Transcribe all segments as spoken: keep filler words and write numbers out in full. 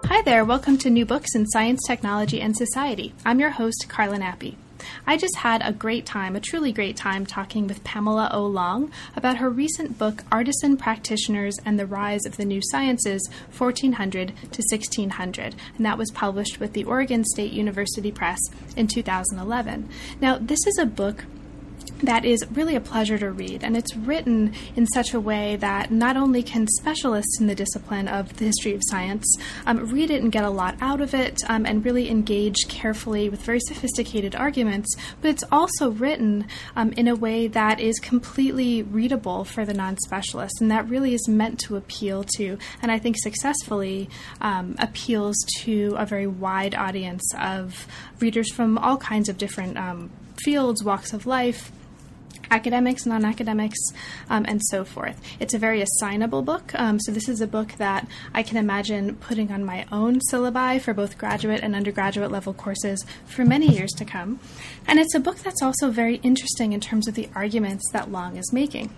Hi there, welcome to New Books in Science, Technology, and Society. I'm your host, Carla Nappi. I just had a great time, a truly great time, talking with Pamela O. Long about her recent book, Artisan Practitioners and the Rise of the New Sciences, fourteen hundred to sixteen hundred, and that was published with the Oregon State University Press in two thousand eleven. Now, this is a book that is really a pleasure to read, and it's written in such a way that not only can specialists in the discipline of the history of science um, read it and get a lot out of it um, and really engage carefully with very sophisticated arguments, but it's also written um, in a way that is completely readable for the non-specialist, and that really is meant to appeal to, and I think successfully um, appeals to a very wide audience of readers from all kinds of different um, fields, walks of life, academics, non-academics, um, and so forth. It's a very assignable book, um, so this is a book that I can imagine putting on my own syllabi for both graduate and undergraduate level courses for many years to come. And it's a book that's also very interesting in terms of the arguments that Long is making.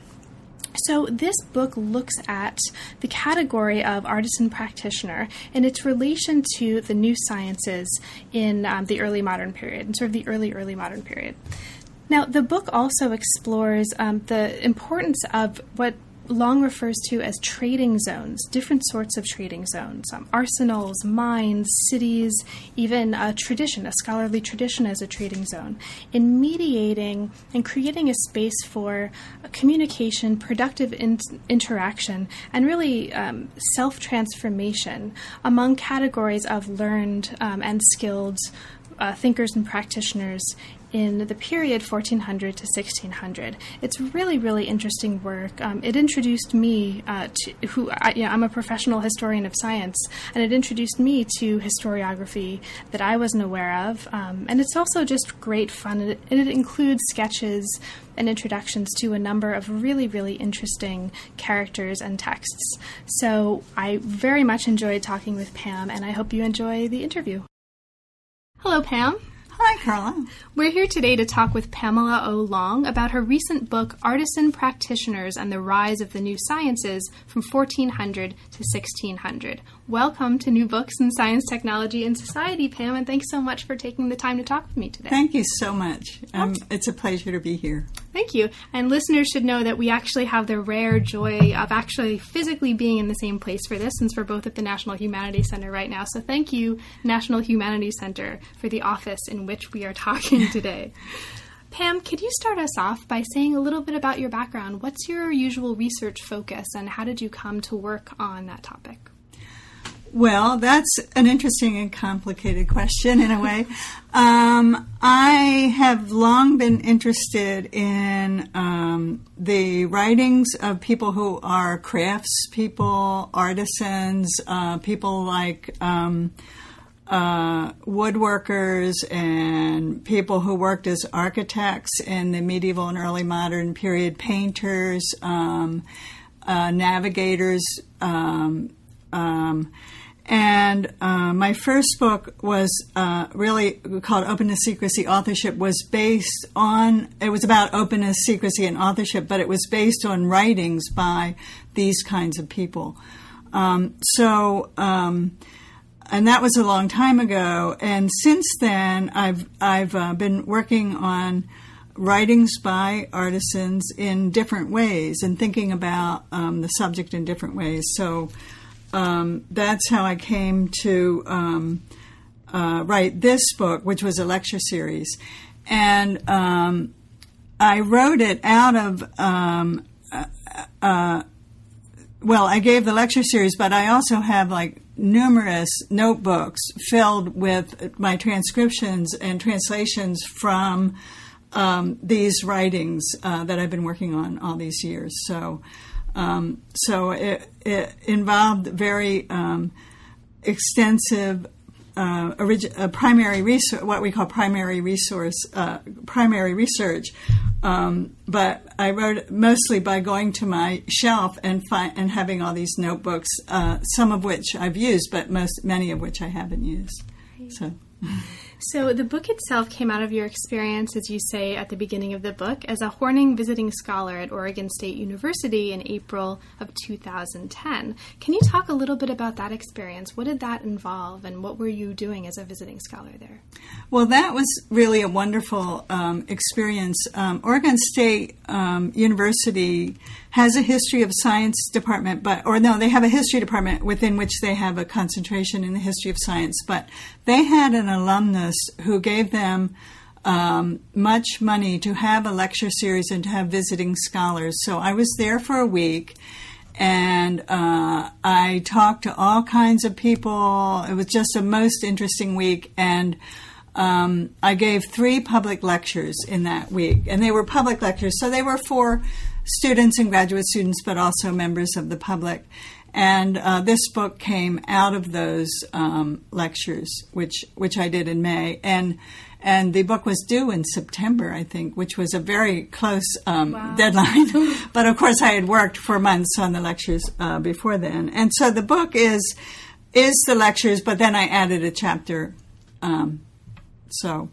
So this book looks at the category of artisan practitioner and its relation to the new sciences in um, the early modern period, and sort of the early, early modern period. Now, the book also explores um, the importance of what Long refers to as trading zones, different sorts of trading zones, um, arsenals, mines, cities, even a tradition, a scholarly tradition as a trading zone, in mediating and creating a space for communication, productive in- interaction, and really um, self-transformation among categories of learned um, and skilled uh, thinkers and practitioners in the period fourteen hundred to sixteen hundred. It's really, really interesting work. Um, it introduced me uh, to, who, I, you know, I'm a professional historian of science, and it introduced me to historiography that I wasn't aware of. Um, and it's also just great fun. It, it includes sketches and introductions to a number of really, really interesting characters and texts. So I very much enjoyed talking with Pam, and I hope you enjoy the interview. Hello, Pam. Hi, Carla. We're here today to talk with Pamela O. Long about her recent book, Artisan Practitioners and the Rise of the New Sciences from fourteen hundred to sixteen hundred. Welcome to New Books in Science, Technology, and Society, Pam, and thanks so much for taking the time to talk with me today. Thank you so much. Um, it's a pleasure to be here. Thank you. And listeners should know that we actually have the rare joy of actually physically being in the same place for this, since we're both at the National Humanities Center right now. So thank you, National Humanities Center, for the office in which we are talking today. Pam, could you start us off by saying a little bit about your background? What's your usual research focus, and how did you come to work on that topic? Well, that's an interesting and complicated question in a way. Um, I have long been interested in um, the writings of people who are craftspeople, artisans, uh, people like um, uh, woodworkers and people who worked as architects in the medieval and early modern period, painters, um, uh, navigators, um, um And uh, my first book was uh, really called Openness, Secrecy, Authorship, was based on, it was about openness, secrecy, and authorship, but it was based on writings by these kinds of people. Um, so, um, and that was a long time ago. And since then, I've, I've uh, been working on writings by artisans in different ways and thinking about um, the subject in different ways. So, Um, that's how I came to um, uh, write this book, which was a lecture series. And um, I wrote it out of, um, uh, uh, well, I gave the lecture series, but I also have like numerous notebooks filled with my transcriptions and translations from um, these writings uh, that I've been working on all these years. So Um, so it, it involved very um, extensive uh, origi- uh, primary research, what we call primary resource, uh, primary research. Um, but I wrote it mostly by going to my shelf and fi- and having all these notebooks, uh, some of which I've used, but most many of which I haven't used. So. So the book itself came out of your experience, as you say at the beginning of the book, as a Horning visiting scholar at Oregon State University in April of two thousand ten. Can you talk a little bit about that experience? What did that involve, and what were you doing as a visiting scholar there? Well, that was really a wonderful um, experience. Um, Oregon State um, University has a history of science department, but or no, they have a history department within which they have a concentration in the history of science. But they had an alumnus who gave them um, much money to have a lecture series and to have visiting scholars. So I was there for a week, and uh, I talked to all kinds of people. It was just a most interesting week, and um, I gave three public lectures in that week, and they were public lectures, so they were for students and graduate students, but also members of the public. And uh, this book came out of those um, lectures, which which I did in May, and and the book was due in September, I think, which was a very close um, wow. deadline. But of course, I had worked for months on the lectures uh, before then, and so the book is is the lectures, but then I added a chapter. Um, so,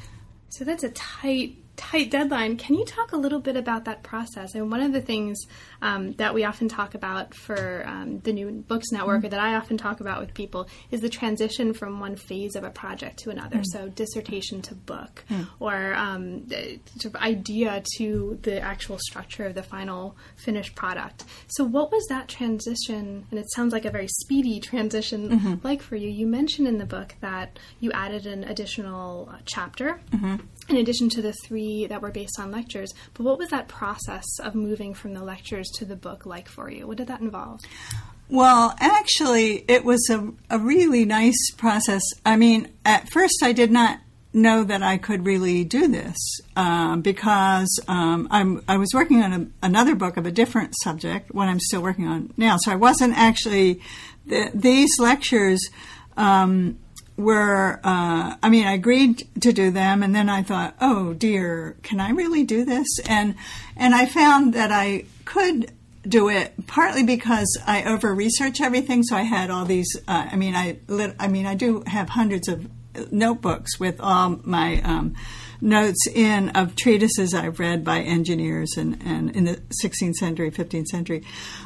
so that's a tight. tight deadline. Can you talk a little bit about that process? And one of the things um, that we often talk about for um, the New Books Network, mm-hmm. or that I often talk about with people, is the transition from one phase of a project to another. Mm-hmm. So dissertation to book, mm-hmm. or um, sort of idea to the actual structure of the final finished product. So what was that transition, and it sounds like a very speedy transition, mm-hmm. like for you? You mentioned in the book that you added an additional uh, chapter, mm-hmm. in addition to the three that were based on lectures. But what was that process of moving from the lectures to the book like for you? What did that involve? Well, actually, it was a, a really nice process. I mean, at first I did not know that I could really do this um, because um, I'm, I was working on a, another book of a different subject, one I'm still working on now. So I wasn't actually, the, these lectures um, were, uh, I mean, I agreed to do them, and then I thought, oh dear, can I really do this? And and I found that I could do it partly because I over-research everything, so I had all these, uh, I mean, I, lit, I mean, I do have hundreds of notebooks with all my um, notes in of treatises I've read by engineers and, and in the sixteenth century, fifteenth century.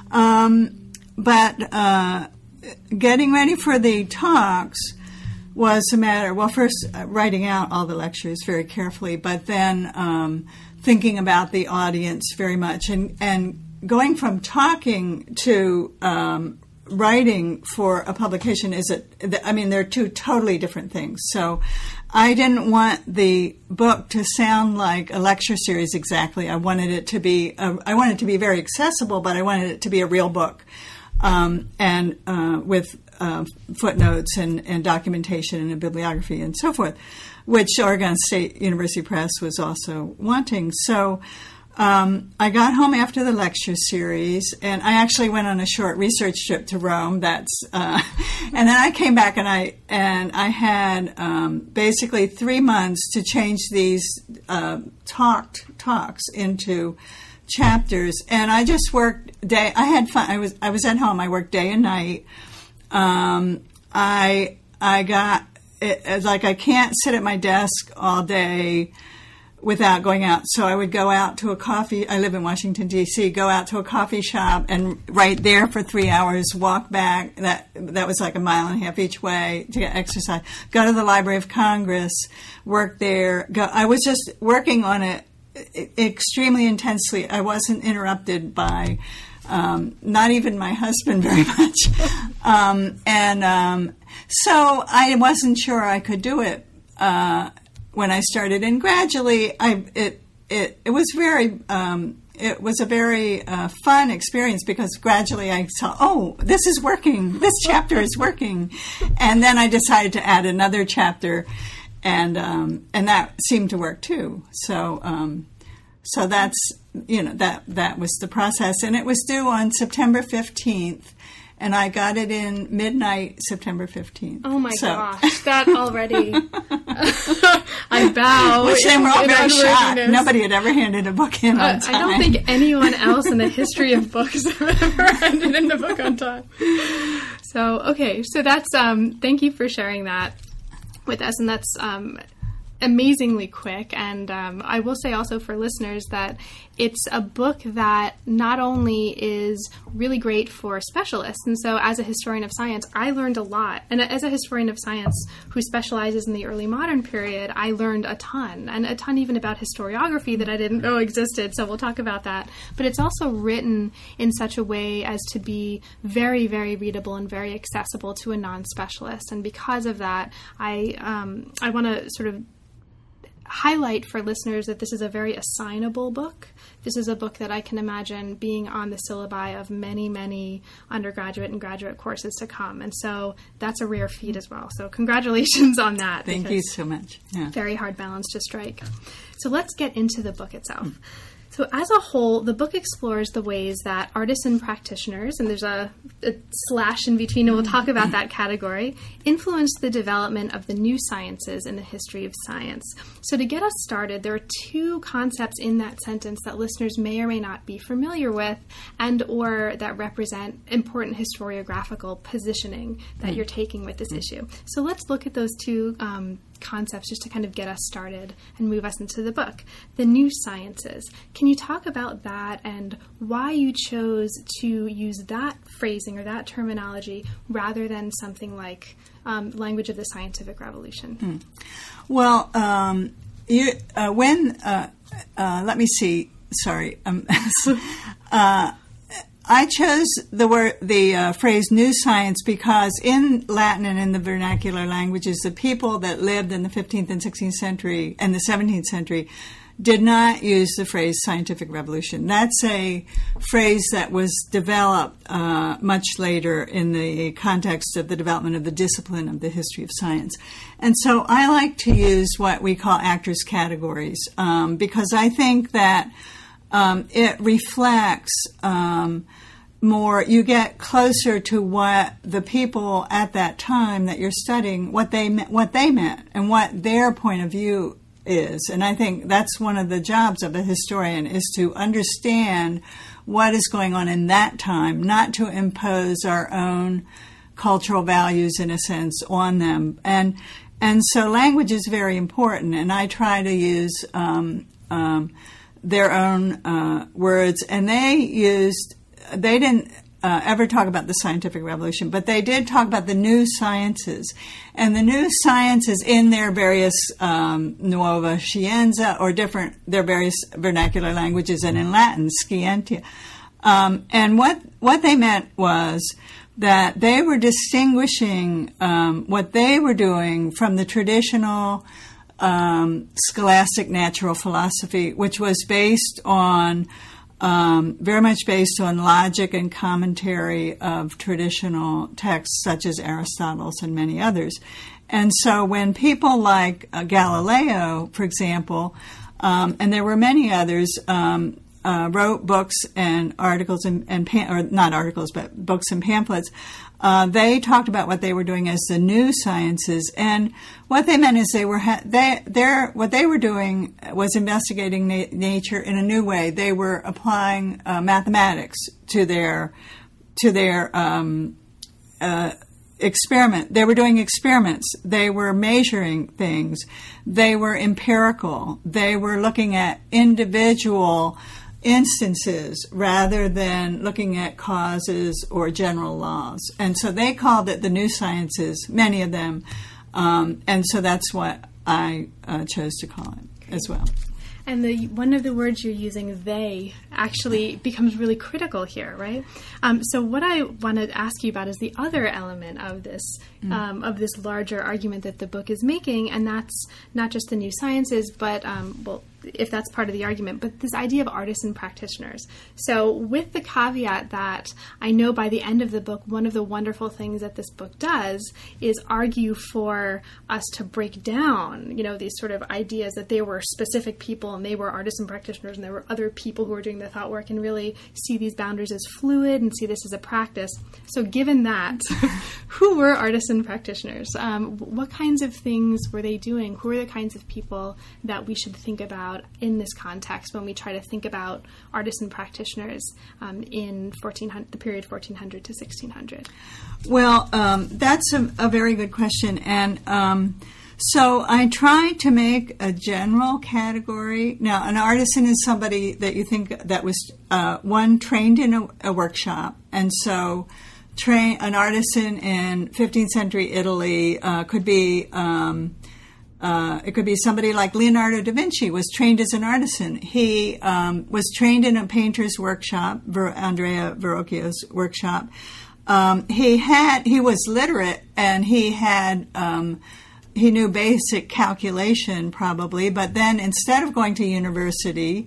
Um, but uh, getting ready for the talks was a matter, well, first uh, writing out all the lectures very carefully, but then um, thinking about the audience very much, and, and going from talking to um, writing for a publication is, a, I mean, they're two totally different things. So I didn't want the book to sound like a lecture series exactly. I wanted it to be, a, I wanted it to be very accessible, but I wanted it to be a real book, um, and uh, with Uh, footnotes and, and documentation and a bibliography and so forth, which Oregon State University Press was also wanting. So um, I got home after the lecture series, and I actually went on a short research trip to Rome. That's uh, and then I came back, and I and I had um, basically three months to change these uh, talked talks into chapters, and I just worked day. I had fun. I was I was at home. I worked day and night. Um, I, I got, it, it's like I can't sit at my desk all day without going out. So I would go out to a coffee, I live in Washington, D C, go out to a coffee shop and write there for three hours, walk back. That, that was like a mile and a half each way to get exercise. Go to the Library of Congress, work there. Go, I was just working on it extremely intensely. I wasn't interrupted by Um, not even my husband very much. Um, and um, so I wasn't sure I could do it uh, when I started. And gradually, I it it, it was very um, it was a very uh, fun experience, because gradually I saw, oh, this is working. This chapter is working. And then I decided to add another chapter, and um, and that seemed to work too. So. Um, So that's, you know, that that was the process. And it was due on September fifteenth, and I got it in midnight September fifteenth. Oh, my so. gosh. That already, I bow. Which they were all very shocked. Nobody had ever handed a book in uh, on time. I don't think anyone else in the history of books have ever handed in a book on time. So, okay. So that's, um, thank you for sharing that. with us, and that's um, amazingly quick. And um, I will say also for listeners that it's a book that not only is really great for specialists, and so as a historian of science, I learned a lot. And as a historian of science who specializes in the early modern period, I learned a ton, and a ton even about historiography that I didn't know existed, so we'll talk about that. But it's also written in such a way as to be very, very readable and very accessible to a non-specialist. And because of that, I, um, I want to sort of highlight for listeners that this is a very assignable book. This is a book that I can imagine being on the syllabi of many, many undergraduate and graduate courses to come. And so that's a rare feat as well. So congratulations on that. Thank you so much. Yeah. Very hard balance to strike. So let's get into the book itself. Mm. So as a whole, the book explores the ways that artisan practitioners, and there's a, a slash in between, and we'll talk about that category, influenced the development of the new sciences in the history of science. So to get us started, there are two concepts in that sentence that listeners may or may not be familiar with, and or that represent important historiographical positioning that mm. you're taking with this mm. issue. So let's look at those two um, concepts just to kind of get us started and move us into the book. The new sciences. Can you talk about that and why you chose to use that phrasing or that terminology rather than something like um, language of the scientific revolution? Mm. Well, um, you, uh, when, uh, uh, let me see, sorry, um, uh, I chose the word, the uh, phrase "new science" because in Latin and in the vernacular languages, the people that lived in the fifteenth and sixteenth century and the seventeenth century did not use the phrase "scientific revolution." That's a phrase that was developed uh, much later in the context of the development of the discipline of the history of science. And so I like to use what we call actors' categories um, because I think that um, it reflects um, more, you get closer to what the people at that time that you're studying, what they what they meant and what their point of view is. And I think that's one of the jobs of a historian, is to understand what is going on in that time, not to impose our own cultural values, in a sense, on them. And and so language is very important, and I try to use um, um, their own uh, words. And they used, they didn't uh, ever talk about the scientific revolution, but they did talk about the new sciences. And the new sciences in their various um, nuova scienza, or different, their various vernacular languages, and in Latin, scientia. Um, and what, what they meant was that they were distinguishing um, what they were doing from the traditional um, scholastic natural philosophy, which was based on Um, very much based on logic and commentary of traditional texts such as Aristotle's and many others. And so when people like uh, Galileo, for example, um, and there were many others, um, uh, wrote books and articles and, and pam- or not articles, but books and pamphlets, uh, they talked about what they were doing as the new sciences. And what they meant is they were ha- they they're what they were doing was investigating na- nature in a new way. They were applying uh, mathematics to their to their um, uh, experiment. They were doing experiments. They were measuring things. They were empirical. They were looking at individual instances rather than looking at causes or general laws. And so they called it the new sciences, many of them. Um, and so that's what I uh, chose to call it as well. And the one of the words you're using, they, actually becomes really critical here, right? Um, so what I want to ask you about is the other element of this mm. um, of this larger argument that the book is making, and that's not just the new sciences, but, um, well, if that's part of the argument, but this idea of artisan practitioners. So with the caveat that I know by the end of the book, one of the wonderful things that this book does is argue for us to break down, you know, these sort of ideas that they were specific people and they were artisan practitioners and there were other people who were doing the thought work, and really see these boundaries as fluid and see this as a practice. So given that, who were artisan practitioners? Um, what kinds of things were they doing? Who are the kinds of people that we should think about in this context when we try to think about artisan practitioners um, in fourteen hundred, the period fourteen hundred to sixteen hundred? Well, um, that's a, a very good question. And um, So I try to make a general category. Now, an artisan is somebody that you think that was, uh, one, trained in a, a workshop. And so train an artisan in fifteenth century Italy uh, could be, um, uh, it could be somebody like Leonardo da Vinci was trained as an artisan. He um, was trained in a painter's workshop, Ver- Andrea Verrocchio's workshop. Um, he had, he was literate, and he had, um, he knew basic calculation probably, but then instead of going to university,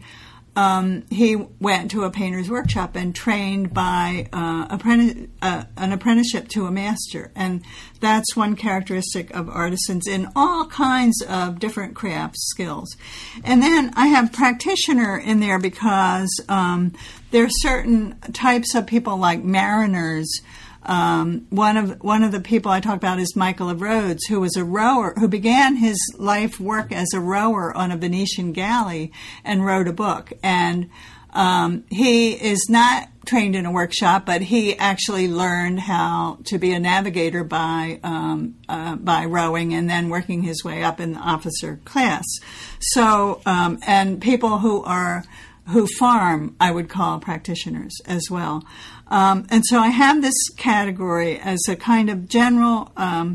um, he went to a painter's workshop and trained by uh, apprentice, uh, an apprenticeship to a master. And that's one characteristic of artisans in all kinds of different craft skills. And then I have practitioner in there because um, there are certain types of people like mariners. Um, one of one of the people I talk about is Michael of Rhodes, who was a rower, who began his life work as a rower on a Venetian galley and wrote a book. And um, he is not trained in a workshop, but he actually learned how to be a navigator by um, uh, by rowing and then working his way up in the officer class. So, um, and people who are who farm, I would call practitioners as well. Um, and so I have this category as a kind of general um,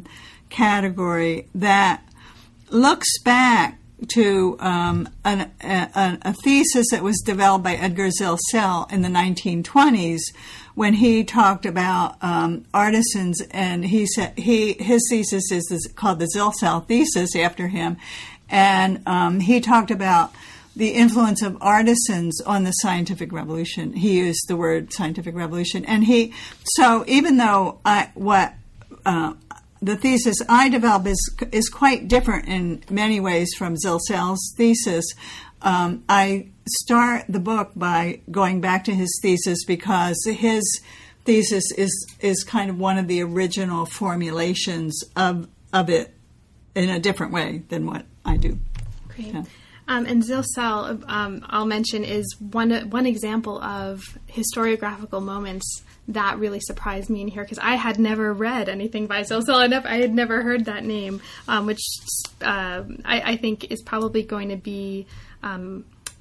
category that looks back to um, an, a, a thesis that was developed by Edgar Zilsel in the nineteen twenties when he talked about um, artisans, and he said he his thesis is, is called the Zilsel thesis after him, and um, he talked about the influence of artisans on the scientific revolution. He used the word scientific revolution. And he, so even though I, what, uh, the thesis I develop is, is quite different in many ways from Zilsel's thesis, um, I start the book by going back to his thesis because his thesis is, is kind of one of the original formulations of, of it in a different way than what I do. Great. Yeah. Um, and Zilsel, um, I'll mention, is one one example of historiographical moments that really surprised me in here because I had never read anything by Zilsel. I, never, I had never heard that name, um, which uh, I, I think is probably going to be um,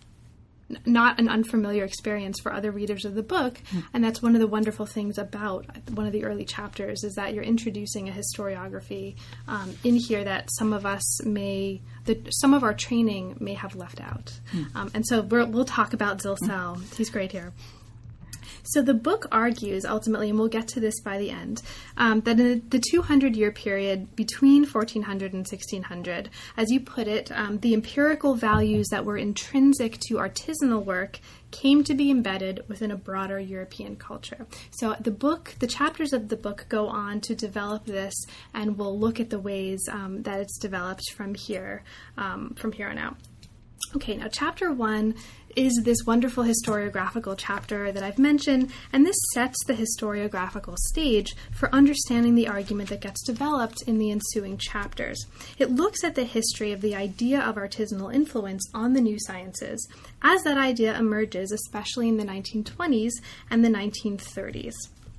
not an unfamiliar experience for other readers of the book. Mm. And that's one of the wonderful things about one of the early chapters is that you're introducing a historiography um, in here that some of us may, the, some of our training may have left out. Mm. Um, and so we're, we'll talk about Zilsel. Mm. He's great here. So the book argues, ultimately, and we'll get to this by the end, um, that in the two hundred year period between fourteen hundred and sixteen hundred, as you put it, um, the empirical values that were intrinsic to artisanal work came to be embedded within a broader European culture. So the book, the chapters of the book go on to develop this, and we'll look at the ways um, that it's developed from here, um, from here on out. Okay, now chapter one is this wonderful historiographical chapter that I've mentioned, and this sets the historiographical stage for understanding the argument that gets developed in the ensuing chapters. It looks at the history of the idea of artisanal influence on the new sciences as that idea emerges, especially in the nineteen twenties and the nineteen thirties.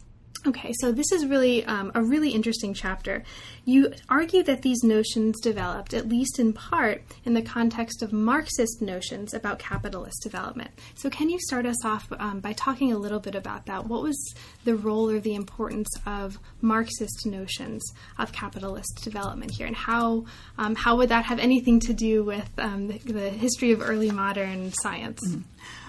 Okay, so this is really um, a really interesting chapter. You argue that these notions developed, at least in part, in the context of Marxist notions about capitalist development. So can you start us off um, by talking a little bit about that? What was the role or the importance of Marxist notions of capitalist development here, and how um, how would that have anything to do with um, the, the history of early modern science? Mm-hmm.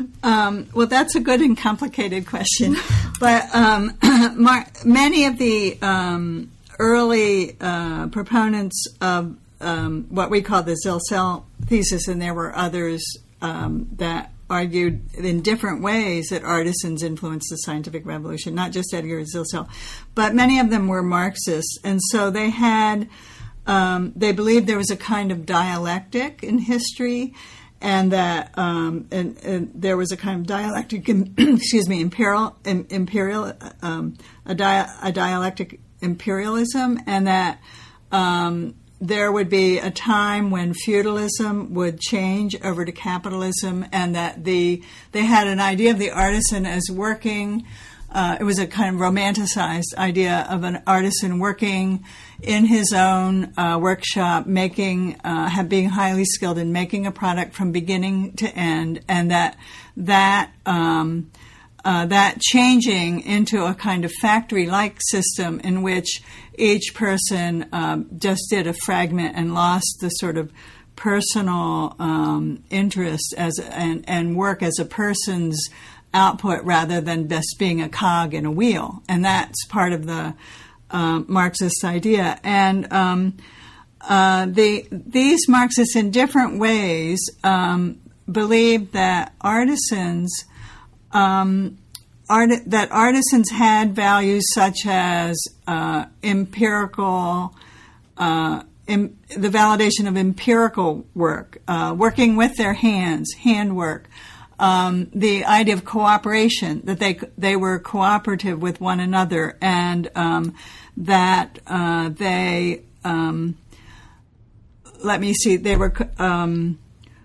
Um, well, that's a good and complicated question. But um, Mar- many of the um, early uh, proponents of um, what we call the Zilsel thesis, and there were others um, that argued in different ways that artisans influenced the scientific revolution, not just Edgar Zilsel, but many of them were Marxists. And so they had, um, they believed there was a kind of dialectic in history, and that um, and, and there was a kind of dialectic, excuse me, imperial, imperial, um, a, dia- a dialectic imperialism, and that um, there would be a time when feudalism would change over to capitalism, and that the they had an idea of the artisan as working uh, it was a kind of romanticized idea of an artisan working in his own uh, workshop, making, uh, have, being highly skilled in making a product from beginning to end, and that that um, uh, that changing into a kind of factory-like system in which each person um, just did a fragment and lost the sort of personal um, interest as and, and work as a person's output rather than just being a cog in a wheel. And that's part of the uh, Marxist idea. And um, uh, the, these Marxists, in different ways, um, believed that artisans um, art- that artisans had values such as uh, empirical uh, im- the validation of empirical work, uh, working with their hands, handwork, um, the idea of cooperation, that they they were cooperative with one another, and um, that uh, they um, let me see, they were um,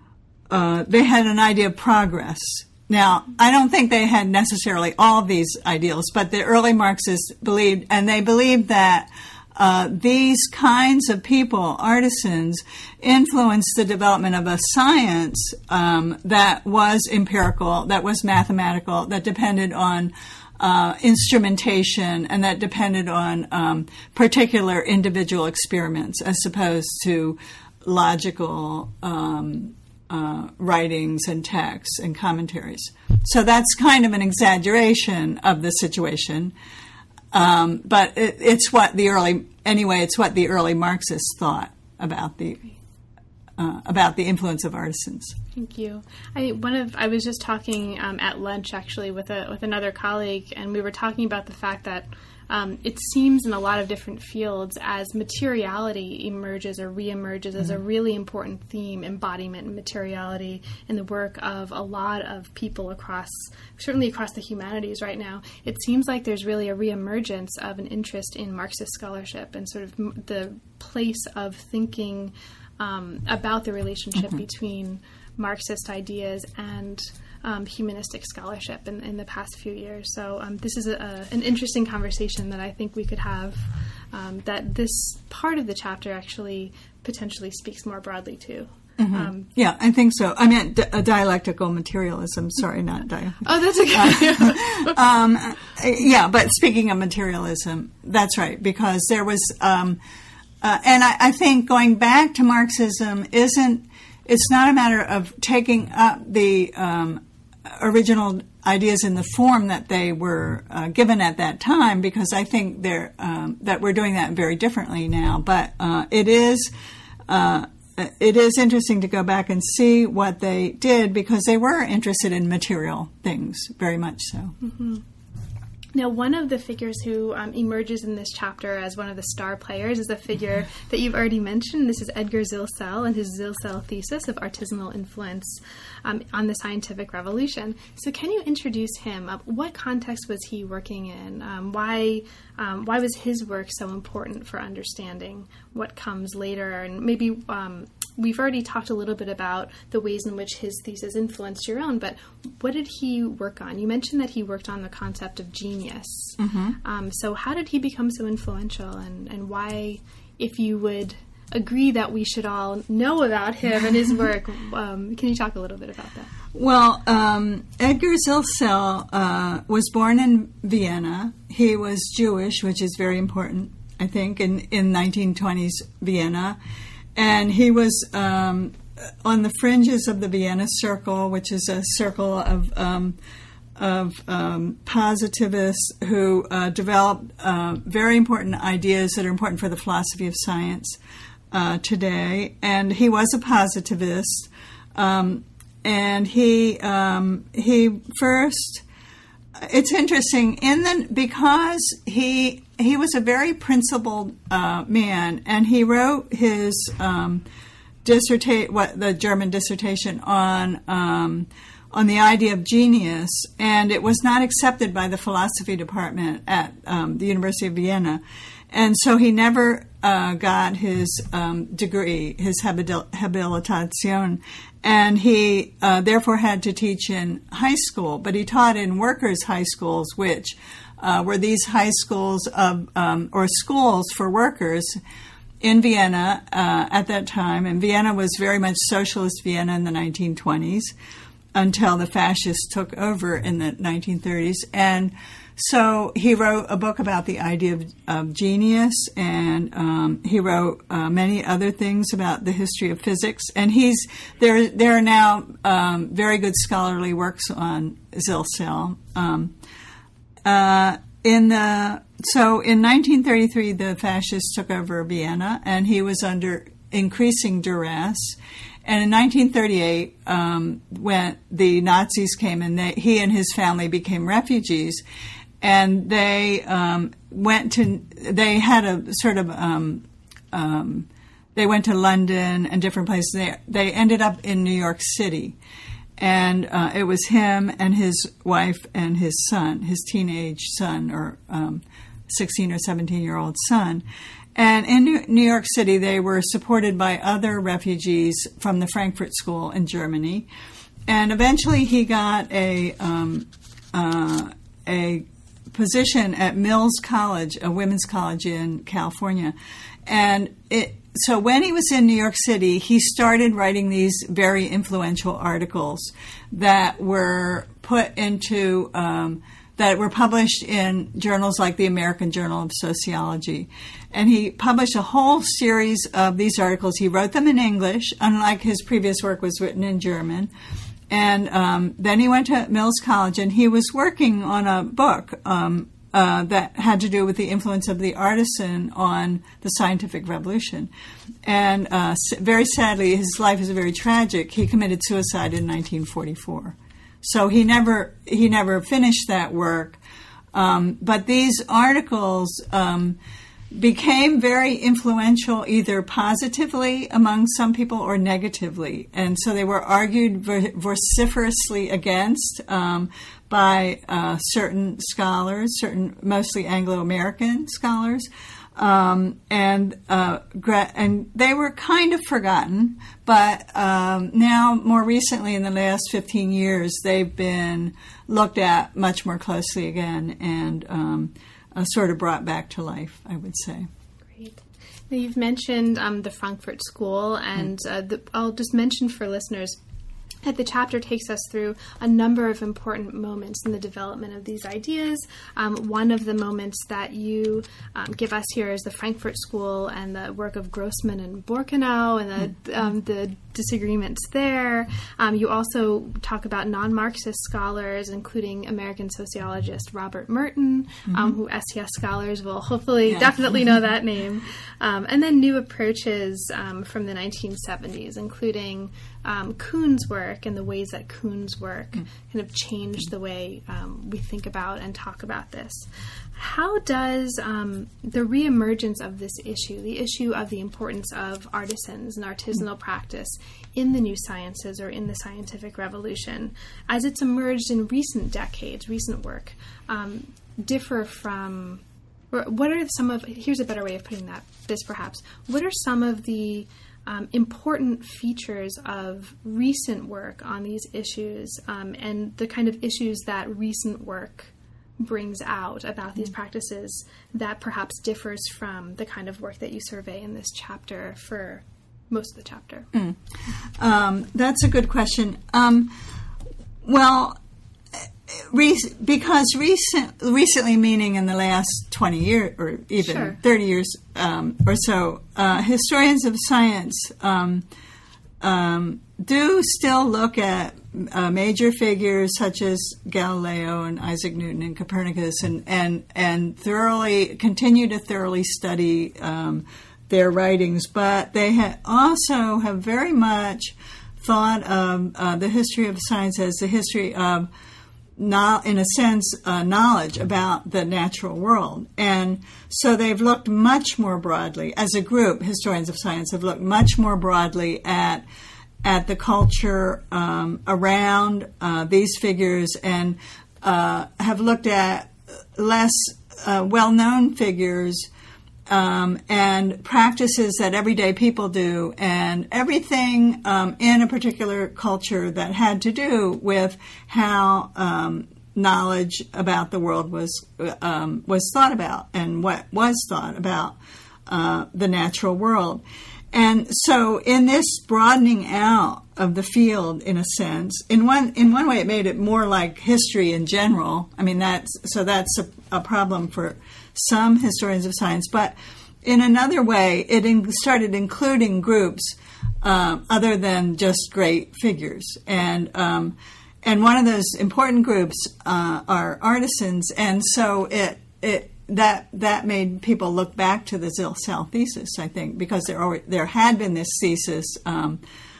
uh, they had an idea of progress. Now, I don't think they had necessarily all of these ideals, but the early Marxists believed, and they believed that uh, these kinds of people, artisans, influenced the development of a science um, that was empirical, that was mathematical, that depended on uh, instrumentation, and that depended on um, particular individual experiments as opposed to logical um Uh, writings and texts and commentaries. So that's kind of an exaggeration of the situation, um, but it, it's what the early anyway. It's what the early Marxists thought about the uh, about the influence of artisans. Thank you. I one of I was just talking um, at lunch actually with a with another colleague, and we were talking about the fact that Um, it seems in a lot of different fields as materiality emerges or reemerges mm-hmm. as a really important theme, embodiment and materiality in the work of a lot of people across, certainly across the humanities right now. It seems like there's really a reemergence of an interest in Marxist scholarship and sort of m- the place of thinking um, about the relationship mm-hmm. between Marxist ideas and Um, humanistic scholarship in, in the past few years. So um, this is a, a, an interesting conversation that I think we could have, um, that this part of the chapter actually potentially speaks more broadly to. Mm-hmm. Um, yeah, I think so. I meant di- a dialectical materialism. Sorry, not dialectical. Oh, that's okay. Uh, um, yeah, but speaking of materialism, that's right, because there was, um, uh, and I, I think going back to Marxism isn't, it's not a matter of taking up the um, original ideas in the form that they were uh, given at that time, because I think they're um, that we're doing that very differently now. But uh, it is uh, it is interesting to go back and see what they did, because they were interested in material things, very much so. Mm-hmm. Now, one of the figures who um, emerges in this chapter as one of the star players is a figure that you've already mentioned. This is Edgar Zilsel and his Zilsel thesis of artisanal influence um, on the scientific revolution. So can you introduce him? Uh, what context was he working in? Um, why um, why was his work so important for understanding what comes later? And maybe um, we've already talked a little bit about the ways in which his thesis influenced your own, but what did he work on? You mentioned that he worked on the concept of genius. Mm-hmm. Um, so how did he become so influential, and, and why, if you would agree that we should all know about him and his work, um, can you talk a little bit about that? Well, um, Edgar Zilsel uh, was born in Vienna. He was Jewish, which is very important, I think, in, in nineteen twenties Vienna. And he was um, on the fringes of the Vienna Circle, which is a circle of um, of um, positivists who uh, developed uh, very important ideas that are important for the philosophy of science uh, today. And he was a positivist, um, and he um, he first. It's interesting in the because he he was a very principled uh, man, and he wrote his um, dissertate what the German dissertation on um, on the idea of genius, and it was not accepted by the philosophy department at um, the University of Vienna. And so he never uh, got his um, degree, his habil- habilitation, and he uh, therefore had to teach in high school. But he taught in workers' high schools, which uh, were these high schools of um, or schools for workers in Vienna uh, at that time. And Vienna was very much socialist Vienna in the nineteen twenties until the fascists took over in the nineteen thirties. And so he wrote a book about the idea of, of genius, and um, he wrote uh, many other things about the history of physics. And he's there. There are now um, very good scholarly works on Zilsel. Um, uh, in the so in nineteen thirty-three, the fascists took over Vienna, and he was under increasing duress. And in nineteen thirty-eight, um, when the Nazis came in, they, he and his family became refugees. And they um, went to, they had a sort of, um, um, they went to London and different places. They, they ended up in New York City. And uh, it was him and his wife and his son, his teenage son, or um, sixteen or seventeen-year-old son. And in New York City, they were supported by other refugees from the Frankfurt School in Germany. And eventually he got a um, uh, a position at Mills College, a women's college in California. And it, so when he was in New York City, he started writing these very influential articles that were put into, um, that were published in journals like the American Journal of Sociology. And he published a whole series of these articles. He wrote them in English, unlike his previous work was written in German. And um, then he went to Mills College, and he was working on a book um, uh, that had to do with the influence of the artisan on the scientific revolution. And uh, very sadly, his life is very tragic. He committed suicide in nineteen forty-four. So he never he never finished that work. Um, but these articles um, became very influential either positively among some people or negatively. And so they were argued vociferously against um, by uh, certain scholars, certain mostly Anglo-American scholars. Um, and uh, and they were kind of forgotten, but um, now, more recently, in the last fifteen years, they've been looked at much more closely again and um, uh, sort of brought back to life, I would say. Great. Now, you've mentioned um, the Frankfurt School, and uh, the, I'll just mention for listeners that the chapter takes us through a number of important moments in the development of these ideas. Um, one of the moments that you um, give us here is the Frankfurt School and the work of Grossman and Borkenau and the, um, the disagreements there. Um, you also talk about non-Marxist scholars, including American sociologist Robert Merton, mm-hmm. um, who S T S scholars will hopefully yeah. definitely know that name. Um, and then new approaches um, from the nineteen seventies, including um, Kuhn's work and the ways that Kuhn's work mm. kind of changed the way um, we think about and talk about this. How does um, the reemergence of this issue, the issue of the importance of artisans and artisanal mm. practice in the new sciences or in the scientific revolution, as it's emerged in recent decades, recent work, um, differ from, or what are some of, here's a better way of putting that, this perhaps, what are some of the Um, important features of recent work on these issues um, and the kind of issues that recent work brings out about these practices that perhaps differs from the kind of work that you survey in this chapter for most of the chapter? Mm. Um, that's a good question. Um, well, re- because recent, recently meaning in the last twenty years or even sure. thirty years um, or so, uh, historians of science um, um, do still look at uh, major figures such as Galileo and Isaac Newton and Copernicus and, and, and thoroughly continue to thoroughly study um, their writings, but they ha- also have very much thought of uh, the history of science as the history of No, in a sense, uh, knowledge about the natural world. And so they've looked much more broadly, as a group, historians of science have looked much more broadly at at the culture um, around uh, these figures and uh, have looked at less uh, well-known figures um, and practices that everyday people do, and everything um, in a particular culture that had to do with how um, knowledge about the world was um, was thought about and what was thought about uh, the natural world. And so in this broadening out of the field, in a sense, in one in one way it made it more like history in general. I mean, that's so that's a, a problem for some historians of science. But in another way, it in, started including groups uh, other than just great figures. And um, and one of those important groups uh, are artisans. And so it it that that made people look back to the Zilsal thesis, I think, because there already, there had been this thesis um,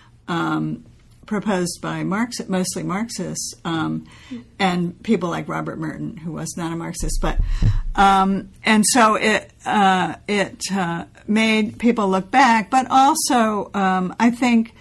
um, proposed by Marx, mostly Marxists, um, and people like Robert Merton, who was not a Marxist. But um, and so it uh, it uh, made people look back, but also um, I think.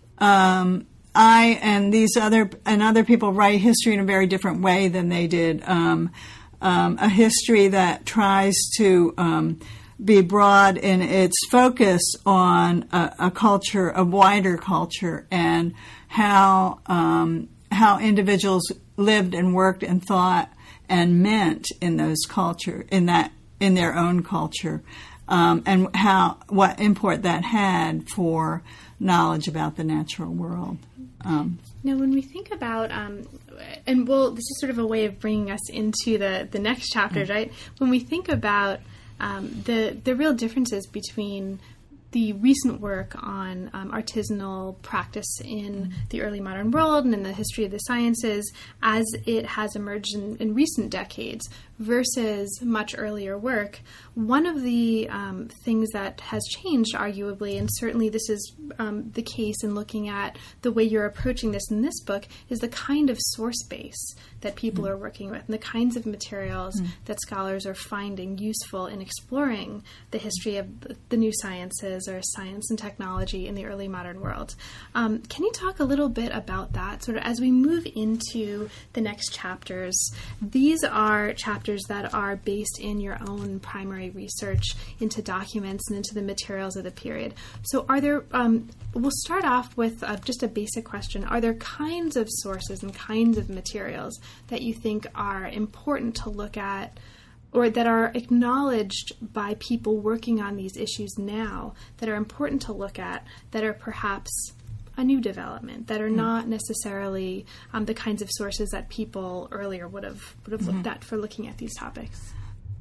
Um, I and these other and other people write history in a very different way than they did. Um, um, a history that tries to um, be broad in its focus on a, a culture, a wider culture, and how um, how individuals lived and worked and thought and meant in those culture, in that in their own culture, um, and how what import that had for knowledge about the natural world. Um, now, when we think about, um, and well, this is sort of a way of bringing us into the, the next chapters, mm-hmm. right? When we think about um, the the real differences between the recent work on um, artisanal practice in mm-hmm. the early modern world and in the history of the sciences as it has emerged in, in recent decades versus much earlier work, one of the um, things that has changed, arguably, and certainly this is um, the case in looking at the way you're approaching this in this book, is the kind of source base that people mm. are working with and the kinds of materials mm. that scholars are finding useful in exploring the history of the new sciences or science and technology in the early modern world. Um, can you talk a little bit about that, sort of as we move into the next chapters? These are chapters that are based in your own primary research into documents and into the materials of the period. So are there, um, we'll start off with uh, just a basic question. Are there kinds of sources and kinds of materials that you think are important to look at or that are acknowledged by people working on these issues now that are important to look at, that are perhaps a new development, that are mm. not necessarily um, the kinds of sources that people earlier would have would have mm-hmm. looked at for looking at these topics?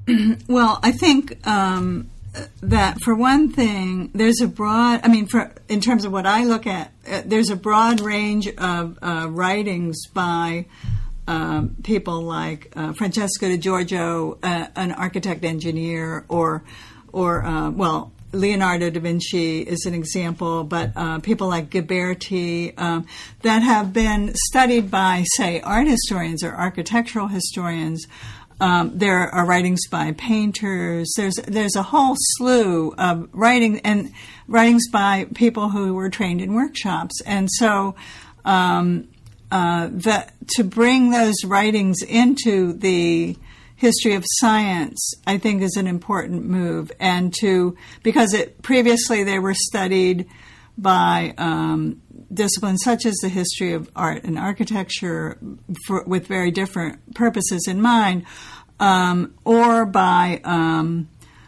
Well, I think um, that for one thing, there's a broad, I mean, for in terms of what I look at, uh, there's a broad range of uh, writings by um, people like uh, Francesco Di Giorgio, uh, an architect engineer, or, or uh, well, Leonardo da Vinci is an example, but uh, people like Ghiberti um, that have been studied by, say, art historians or architectural historians. Um, there are writings by painters. There's there's a whole slew of writing and writings by people who were trained in workshops, and so um, uh, that to bring those writings into the history of science, I think, is an important move, and to because it previously they were studied by um, disciplines such as the history of art and architecture for, with very different purposes in mind, um, or by um,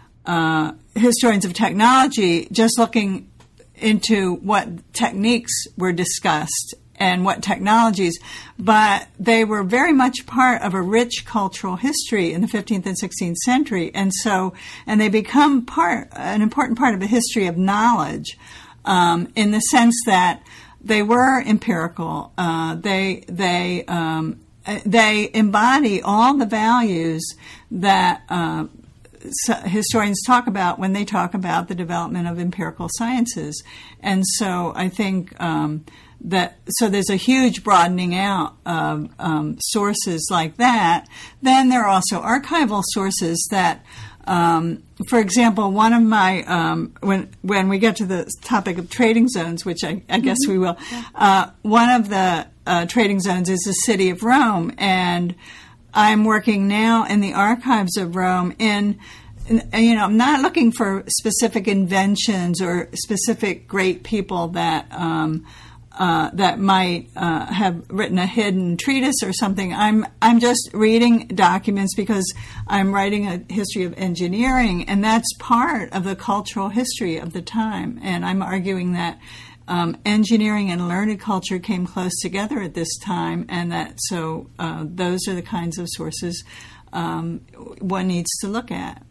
uh, historians of technology just looking into what techniques were discussed and what technologies, but they were very much part of a rich cultural history in the fifteenth and sixteenth century, and so, and they become part, an important part of the history of knowledge, um, in the sense that they were empirical. Uh, they they um, they embody all the values that uh, historians talk about when they talk about the development of empirical sciences, and so I think. Um, That, so there's a huge broadening out of um, sources like that. Then there are also archival sources that, um, for example, one of my um, when when we get to the topic of trading zones, which I, I guess mm-hmm. we will, yeah. uh, one of the uh, trading zones is the city of Rome, and I'm working now in the archives of Rome in. You know, I'm not looking for specific inventions or specific great people that um, uh, that might uh, have written a hidden treatise or something. I'm I'm just reading documents because I'm writing a history of engineering, and that's part of the cultural history of the time. And I'm arguing that um, engineering and learned culture came close together at this time, and that so uh, those are the kinds of sources um, one needs to look at.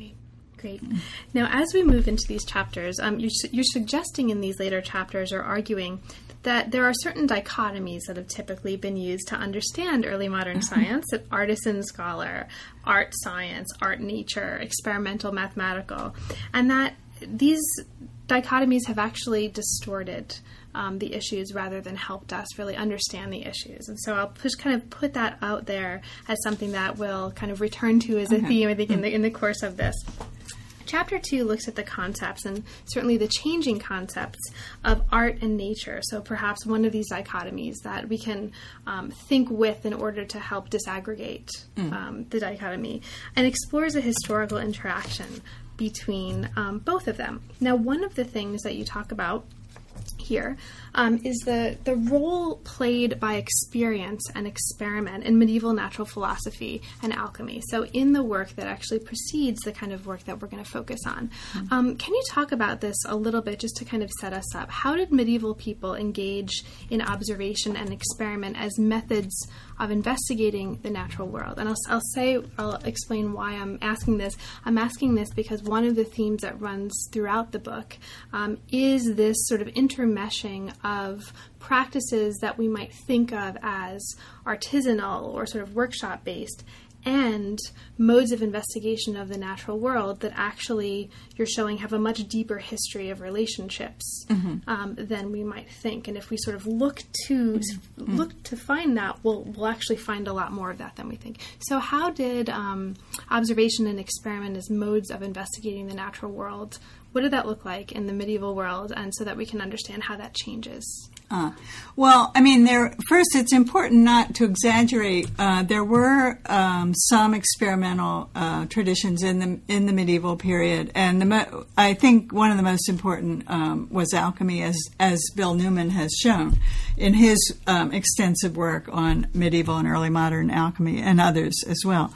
Great. Now, as we move into these chapters, um, you're, you're suggesting in these later chapters or arguing that there are certain dichotomies that have typically been used to understand early modern science, that artisan scholar, art science, art nature, experimental mathematical, and that these dichotomies have actually distorted um, the issues rather than helped us really understand the issues. And so I'll just kind of put that out there as something that we'll kind of return to as a okay. theme, I think, in the, in the course of this. Chapter two looks at the concepts and certainly the changing concepts of art and nature. So perhaps one of these dichotomies that we can um, think with in order to help disaggregate mm. um, the dichotomy, and explores a historical interaction between um, both of them. Now, one of the things that you talk about here um, is the, the role played by experience and experiment in medieval natural philosophy and alchemy. So in the work that actually precedes the kind of work that we're going to focus on. Mm-hmm. Um, can you talk about this a little bit just to kind of set us up? How did medieval people engage in observation and experiment as methods of investigating the natural world? And I'll, I'll say, I'll explain why I'm asking this. I'm asking this because one of the themes that runs throughout the book um, is this sort of intermeshing of practices that we might think of as artisanal or sort of workshop-based and modes of investigation of the natural world that actually you're showing have a much deeper history of relationships mm-hmm. um, than we might think. And if we sort of look to mm-hmm. look to find that, we'll we'll actually find a lot more of that than we think. So how did um, observation and experiment as modes of investigating the natural world, what did that look like in the medieval world, and so that we can understand how that changes? Uh, well, I mean, there. First, it's important not to exaggerate. Uh, there were um, some experimental uh, traditions in the in the medieval period, and the mo- I think one of the most important um, was alchemy, as as Bill Newman has shown in his um, extensive work on medieval and early modern alchemy, and others as well.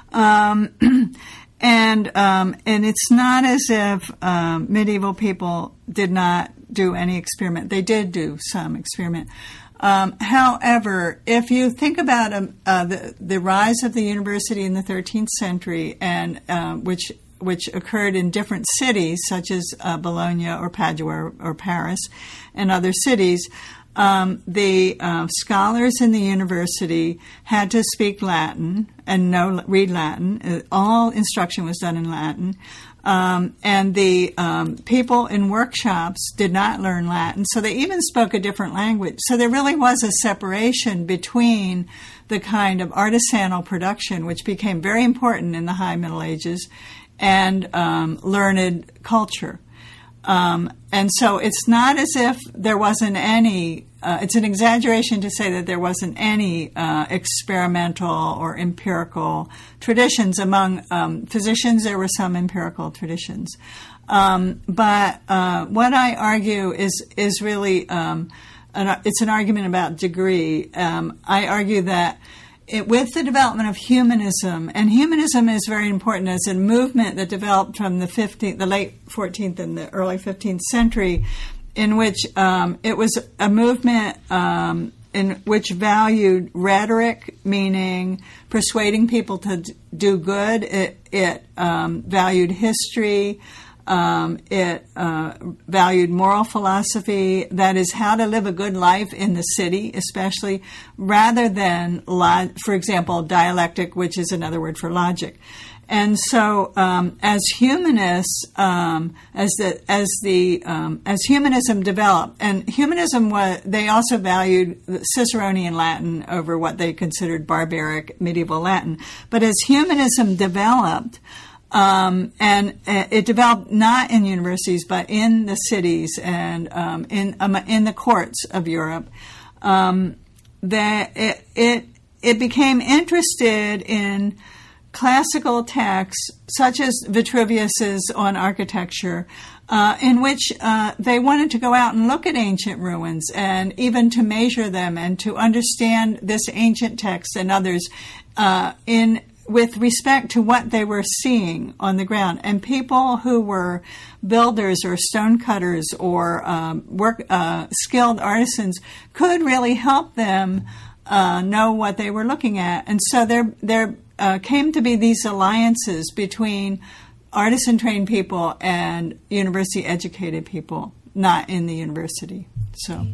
Um, and um, and it's not as if um, medieval people did not do any experiment. They did do some experiment. Um, however, if you think about um, uh, the, the rise of the university in the thirteenth century, and uh, which which occurred in different cities, such as uh, Bologna or Padua or, or Paris and other cities, um, the uh, scholars in the university had to speak Latin and know read Latin. All instruction was done in Latin. Um, and the um, people in workshops did not learn Latin, so they even spoke a different language. So there really was a separation between the kind of artisanal production, which became very important in the High Middle Ages, and um, learned culture. Um, and so it's not as if there wasn't any, uh, it's an exaggeration to say that there wasn't any uh, experimental or empirical traditions. Among um, physicians, there were some empirical traditions. Um, but uh, what I argue is, is really, um, an, it's an argument about degree. Um, I argue that It, with the development of humanism, and humanism is very important as a movement that developed from the fifteenth, the late fourteenth and the early fifteenth century, in which um, it was a movement um, in which valued rhetoric, meaning persuading people to d- do good. It, it um, valued history. Um, it uh, valued moral philosophy, that is, how to live a good life in the city, especially, rather than, lo- for example, dialectic, which is another word for logic. And so, um, as humanists, um, as the as the um, as humanism developed, and humanism was, they also valued Ciceronian Latin over what they considered barbaric medieval Latin. But as humanism developed, Um, and uh, it developed not in universities, but in the cities and um, in um, in the courts of Europe. Um, that it, it it became interested in classical texts such as Vitruvius's on architecture, uh, in which uh, they wanted to go out and look at ancient ruins and even to measure them and to understand this ancient text and others uh, in with respect to what they were seeing on the ground. And people who were builders or stonecutters or um, work uh, skilled artisans could really help them uh, know what they were looking at. And so there there uh, came to be these alliances between artisan-trained people and university-educated people, not in the university. So...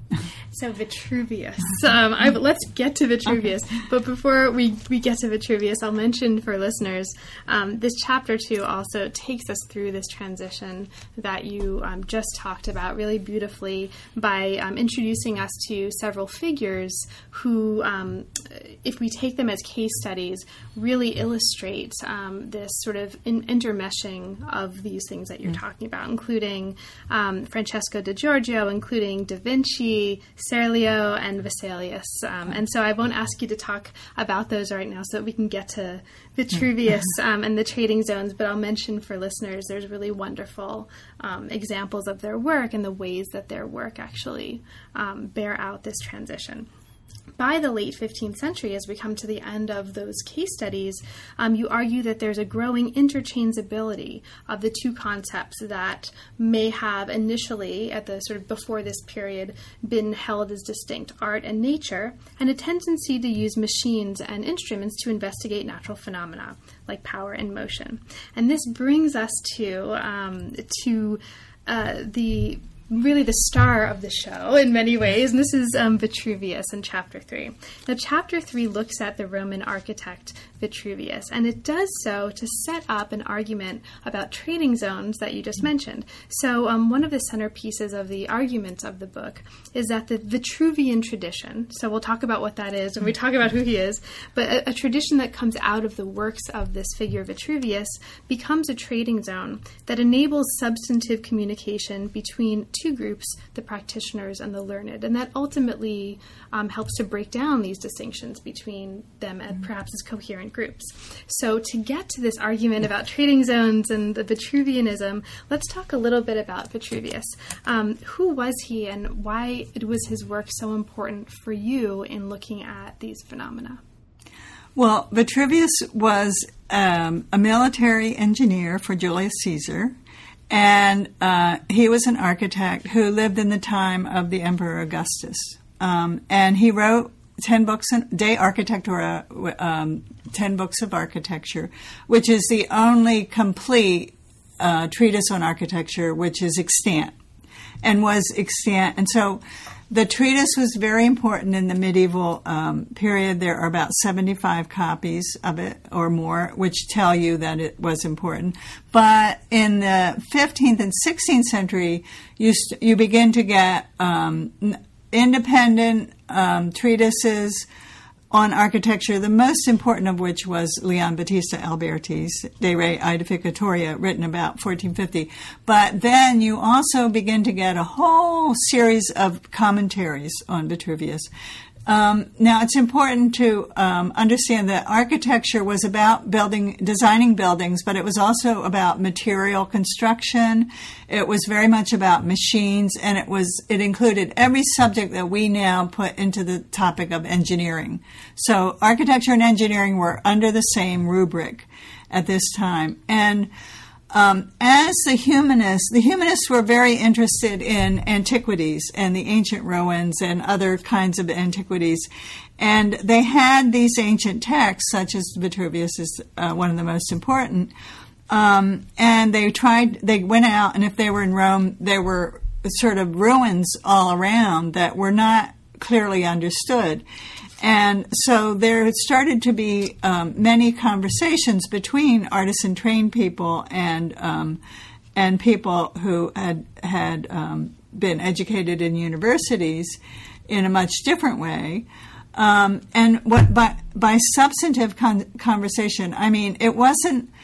So Vitruvius. Um, I, let's get to Vitruvius. Okay. But before we, we get to Vitruvius, I'll mention for listeners, um, this chapter two also takes us through this transition that you um, just talked about really beautifully by um, introducing us to several figures who, um, if we take them as case studies, really illustrate um, this sort of in- intermeshing of these things that you're mm-hmm. talking about, including um, Francesco di Giorgio, including Da Vinci, Serlio, and Vesalius. Um, and so I won't ask you to talk about those right now so that we can get to Vitruvius um, and the trading zones, but I'll mention for listeners there's really wonderful um, examples of their work and the ways that their work actually um, bear out this transition. By the late fifteenth century, as we come to the end of those case studies, um, you argue that there's a growing interchangeability of the two concepts that may have initially, at the sort of before this period, been held as distinct, art and nature, and a tendency to use machines and instruments to investigate natural phenomena like power and motion. And this brings us to um, to uh, the really the star of the show in many ways, and this is um, Vitruvius in chapter three. Now, chapter three looks at the Roman architect Vitruvius, and it does so to set up an argument about trading zones that you just mentioned. So um, one of the centerpieces of the arguments of the book is that the Vitruvian tradition, so we'll talk about what that is when we talk about who he is, but a, a tradition that comes out of the works of this figure Vitruvius becomes a trading zone that enables substantive communication between two groups, the practitioners and the learned, and that ultimately um, helps to break down these distinctions between them and perhaps as coherent groups. So to get to this argument about trading zones and the Vitruvianism, let's talk a little bit about Vitruvius. Um, who was he and why was his work so important for you in looking at these phenomena? Well, Vitruvius was um, a military engineer for Julius Caesar. And uh, he was an architect who lived in the time of the Emperor Augustus. Um, and he wrote ten books, in, De Architectura, um, ten books of architecture, which is the only complete uh, treatise on architecture which is extant and was extant. And so the treatise was very important in the medieval um, period. There are about seventy-five copies of it or more, which tell you that it was important. But in the fifteenth and sixteenth century, you st- you begin to get um, independent um, treatises on architecture, the most important of which was Leon Battista Alberti's De Re Edificatoria, written about fourteen fifty. But then you also begin to get a whole series of commentaries on Vitruvius. Um, now, it's important to um, understand that architecture was about building, designing buildings, but it was also about material construction. It was very much about machines, and it was it included every subject that we now put into the topic of engineering. So, architecture and engineering were under the same rubric at this time, and Um, as the humanists, the humanists were very interested in antiquities and the ancient ruins and other kinds of antiquities. And they had these ancient texts, such as Vitruvius is uh, one of the most important. Um, and they tried, they went out, and if they were in Rome, there were sort of ruins all around that were not clearly understood. And so there started to be um, many conversations between artisan-trained people and um, and people who had had um, been educated in universities in a much different way. Um, and what by by substantive con- conversation, I mean it wasn't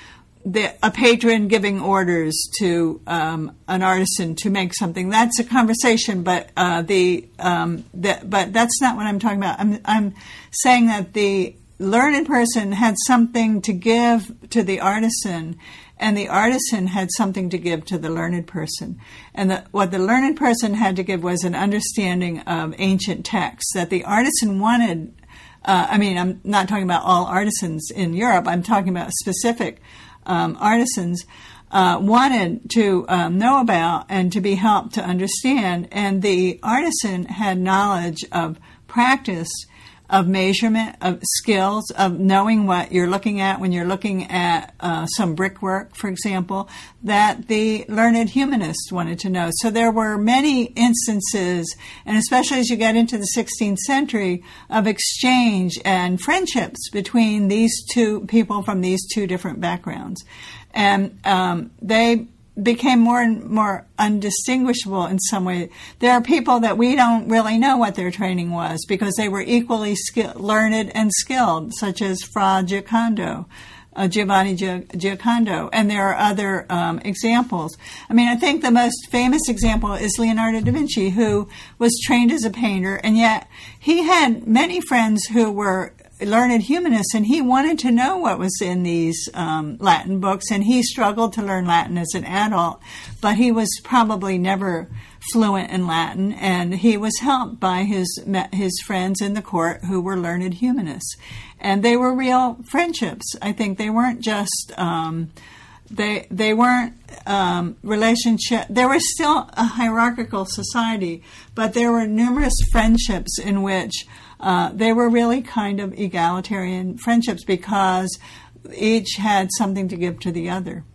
the, a patron giving orders to um, an artisan to make something. That's a conversation, but uh, the, um, the but that's not what I'm talking about. I'm I'm saying that the learned person had something to give to the artisan, and the artisan had something to give to the learned person. And the, what the learned person had to give was an understanding of ancient texts that the artisan wanted. Uh, I mean, I'm not talking about all artisans in Europe. I'm talking about specific um, artisans uh, wanted to um, know about and to be helped to understand. And the artisan had knowledge of practice, of measurement, of skills, of knowing what you're looking at when you're looking at uh, some brickwork, for example, that the learned humanists wanted to know. So there were many instances, and especially as you get into the sixteenth century, of exchange and friendships between these two people from these two different backgrounds. And um, they became more and more undistinguishable in some way. There are people that we don't really know what their training was because they were equally skill- learned and skilled, such as Fra Giocondo, uh, Giovanni Gio- Giocondo, and there are other um, examples. I mean, I think the most famous example is Leonardo da Vinci, who was trained as a painter, and yet he had many friends who were learned humanists, and he wanted to know what was in these um, Latin books, and he struggled to learn Latin as an adult, but he was probably never fluent in Latin, and he was helped by his his friends in the court who were learned humanists, and they were real friendships. I think they weren't just um, they they weren't um, relationship. There was still a hierarchical society, but there were numerous friendships in which Uh, they were really kind of egalitarian friendships because each had something to give to the other.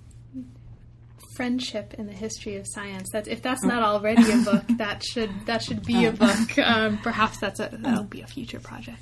Friendship in the history of science. That's, if that's not already a book, that should that should be a book. Um, perhaps that's a that'll be a future project.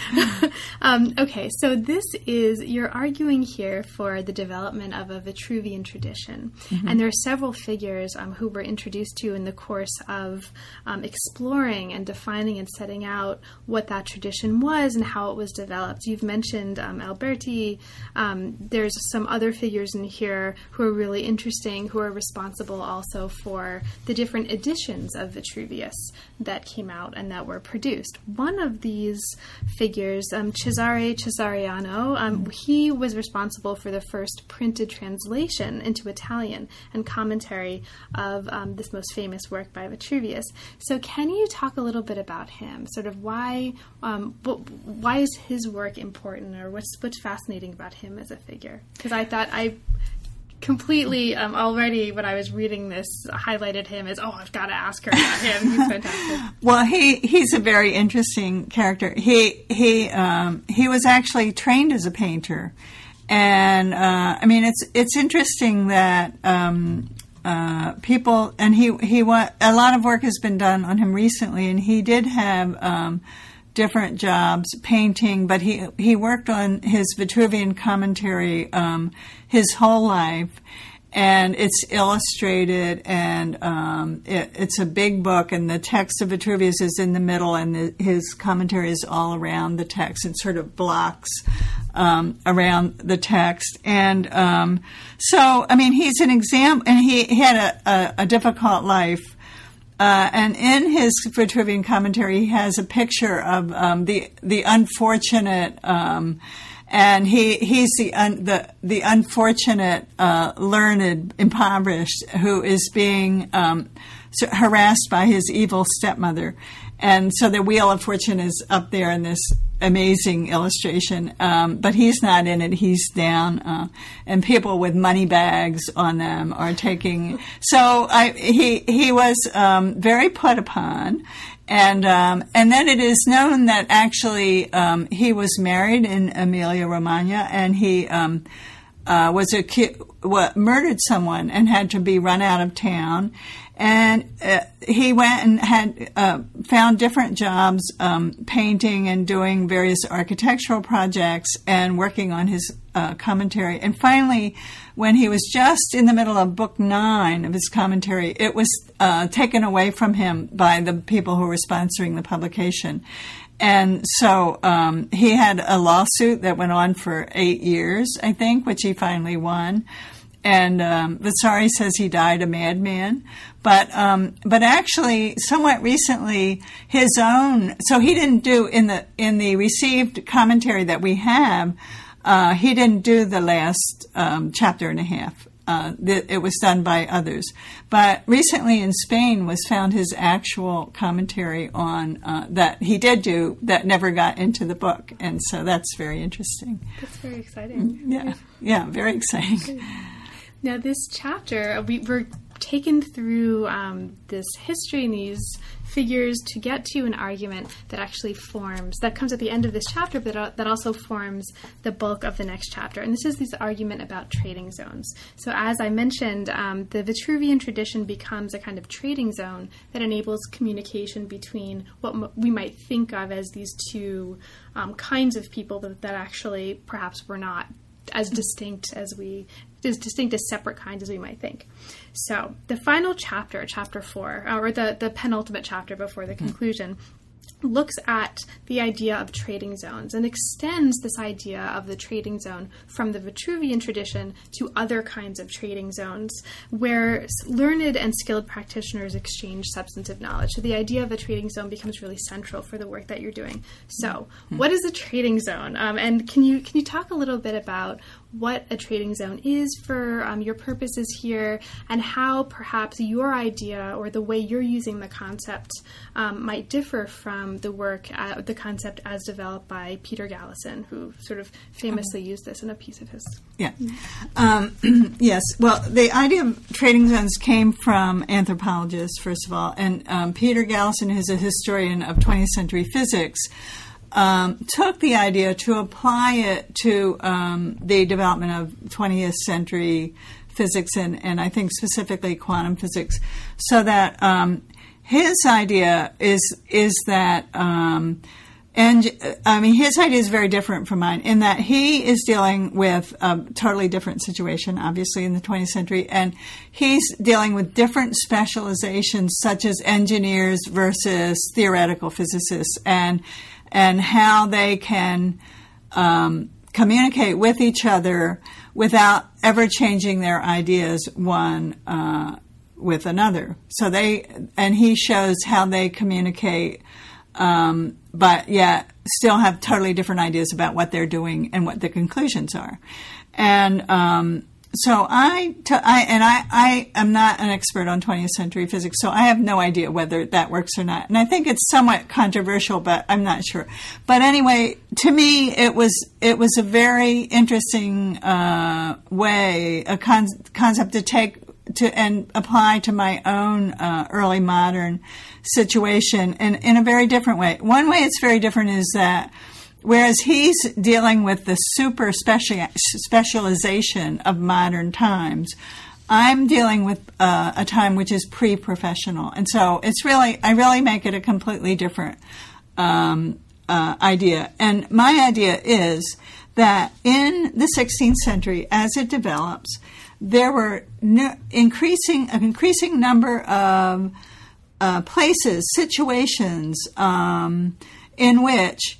um, okay, so this is you're arguing here for the development of a Vitruvian tradition, mm-hmm. and there are several figures um, who were introduced to in the course of um, exploring and defining and setting out what that tradition was and how it was developed. You've mentioned um, Alberti. Um, there's some other figures in here who are really interesting, who are responsible also for the different editions of Vitruvius that came out and that were produced. One of these figures, um, Cesare Cesariano, um, he was responsible for the first printed translation into Italian and commentary of um, this most famous work by Vitruvius. So can you talk a little bit about him? Sort of why um, why is his work important, or what's, what's fascinating about him as a figure? Because I thought I... completely um, already when I was reading this highlighted him as, oh, I've got to ask her about him. He's fantastic. Well, he he's a very interesting character. He he um, he was actually trained as a painter, and uh, I mean it's it's interesting that um, uh, people and he he wa- a lot of work has been done on him recently, and he did have Um, different jobs painting, but he he worked on his Vitruvian commentary um, his whole life, and it's illustrated, and um, it, it's a big book, and the text of Vitruvius is in the middle, and the, his commentary is all around the text and sort of blocks um, around the text. And um, so, I mean, he's an example, and he, he had a, a, a difficult life. Uh, and in his Vitruvian commentary, he has a picture of um, the the unfortunate, um, and he he's the un, the the unfortunate, uh, learned, impoverished, who is being um, harassed by his evil stepmother, and so the Wheel of Fortune is up there in this amazing illustration, um, but he's not in it. He's down, uh, and people with money bags on them are taking. So I, he he was um, very put upon, and um, and then it is known that actually um, he was married in Emilia Romagna, and he um, uh, was a what, murdered someone and had to be run out of town. And uh, he went and had uh, found different jobs um, painting and doing various architectural projects and working on his uh, commentary. And finally, when he was just in the middle of book nine of his commentary, it was uh, taken away from him by the people who were sponsoring the publication. and so um, he had a lawsuit that went on for eight years, I think, which he finally won. And um, Vasari says he died a madman. But um, but actually, somewhat recently, his own. So he didn't do in the in the received commentary that we have. Uh, he didn't do the last um, chapter and a half. Uh, th- it was done by others. But recently in Spain was found his actual commentary on uh, that he did do that never got into the book, and so that's very interesting. That's very exciting. Yeah, yeah, very exciting. Now, this chapter, we were taken through um, this history and these figures to get to an argument that actually forms, that comes at the end of this chapter, but uh, that also forms the bulk of the next chapter. And this is this argument about trading zones. So as I mentioned, um, the Vitruvian tradition becomes a kind of trading zone that enables communication between what m- we might think of as these two um, kinds of people that, that actually perhaps were not as distinct as we, as distinct as separate kinds as we might think. So the final chapter, chapter four, or the, the penultimate chapter before the conclusion, looks at the idea of trading zones and extends this idea of the trading zone from the Vitruvian tradition to other kinds of trading zones where learned and skilled practitioners exchange substantive knowledge. So the idea of a trading zone becomes really central for the work that you're doing. So what is a trading zone? Um, and can you can you talk a little bit about what a trading zone is for um, your purposes here, and how perhaps your idea or the way you're using the concept um, might differ from the work, uh, the concept as developed by Peter Galison, who sort of famously used this in a piece of his. Yeah. Um, yes. Well, the idea of trading zones came from anthropologists, first of all, and um, Peter Galison, who's a historian of twentieth century physics, Um, took the idea to apply it to um, the development of twentieth century physics and, and I think specifically quantum physics, so that um, his idea is is that um, and I mean his idea is very different from mine in that he is dealing with a totally different situation, obviously in the twentieth century, and he's dealing with different specializations such as engineers versus theoretical physicists, and and how they can um, communicate with each other without ever changing their ideas one uh, with another. So they, and he shows how they communicate, um, but yet still have totally different ideas about what they're doing and what the conclusions are. And um, so I, t- I and I, I am not an expert on twentieth century physics, so I have no idea whether that works or not. And I think it's somewhat controversial, but I'm not sure. But anyway, to me, it was it was a very interesting uh, way, a con- concept to take to and apply to my own uh, early modern situation in, in a very different way. One way it's very different is that whereas he's dealing with the super special, specialization of modern times, I'm dealing with uh, a time which is pre-professional. And so it's really, I really make it a completely different um, uh, idea. And my idea is that in the sixteenth century, as it develops, there were no, increasing an increasing number of uh, places, situations um, in which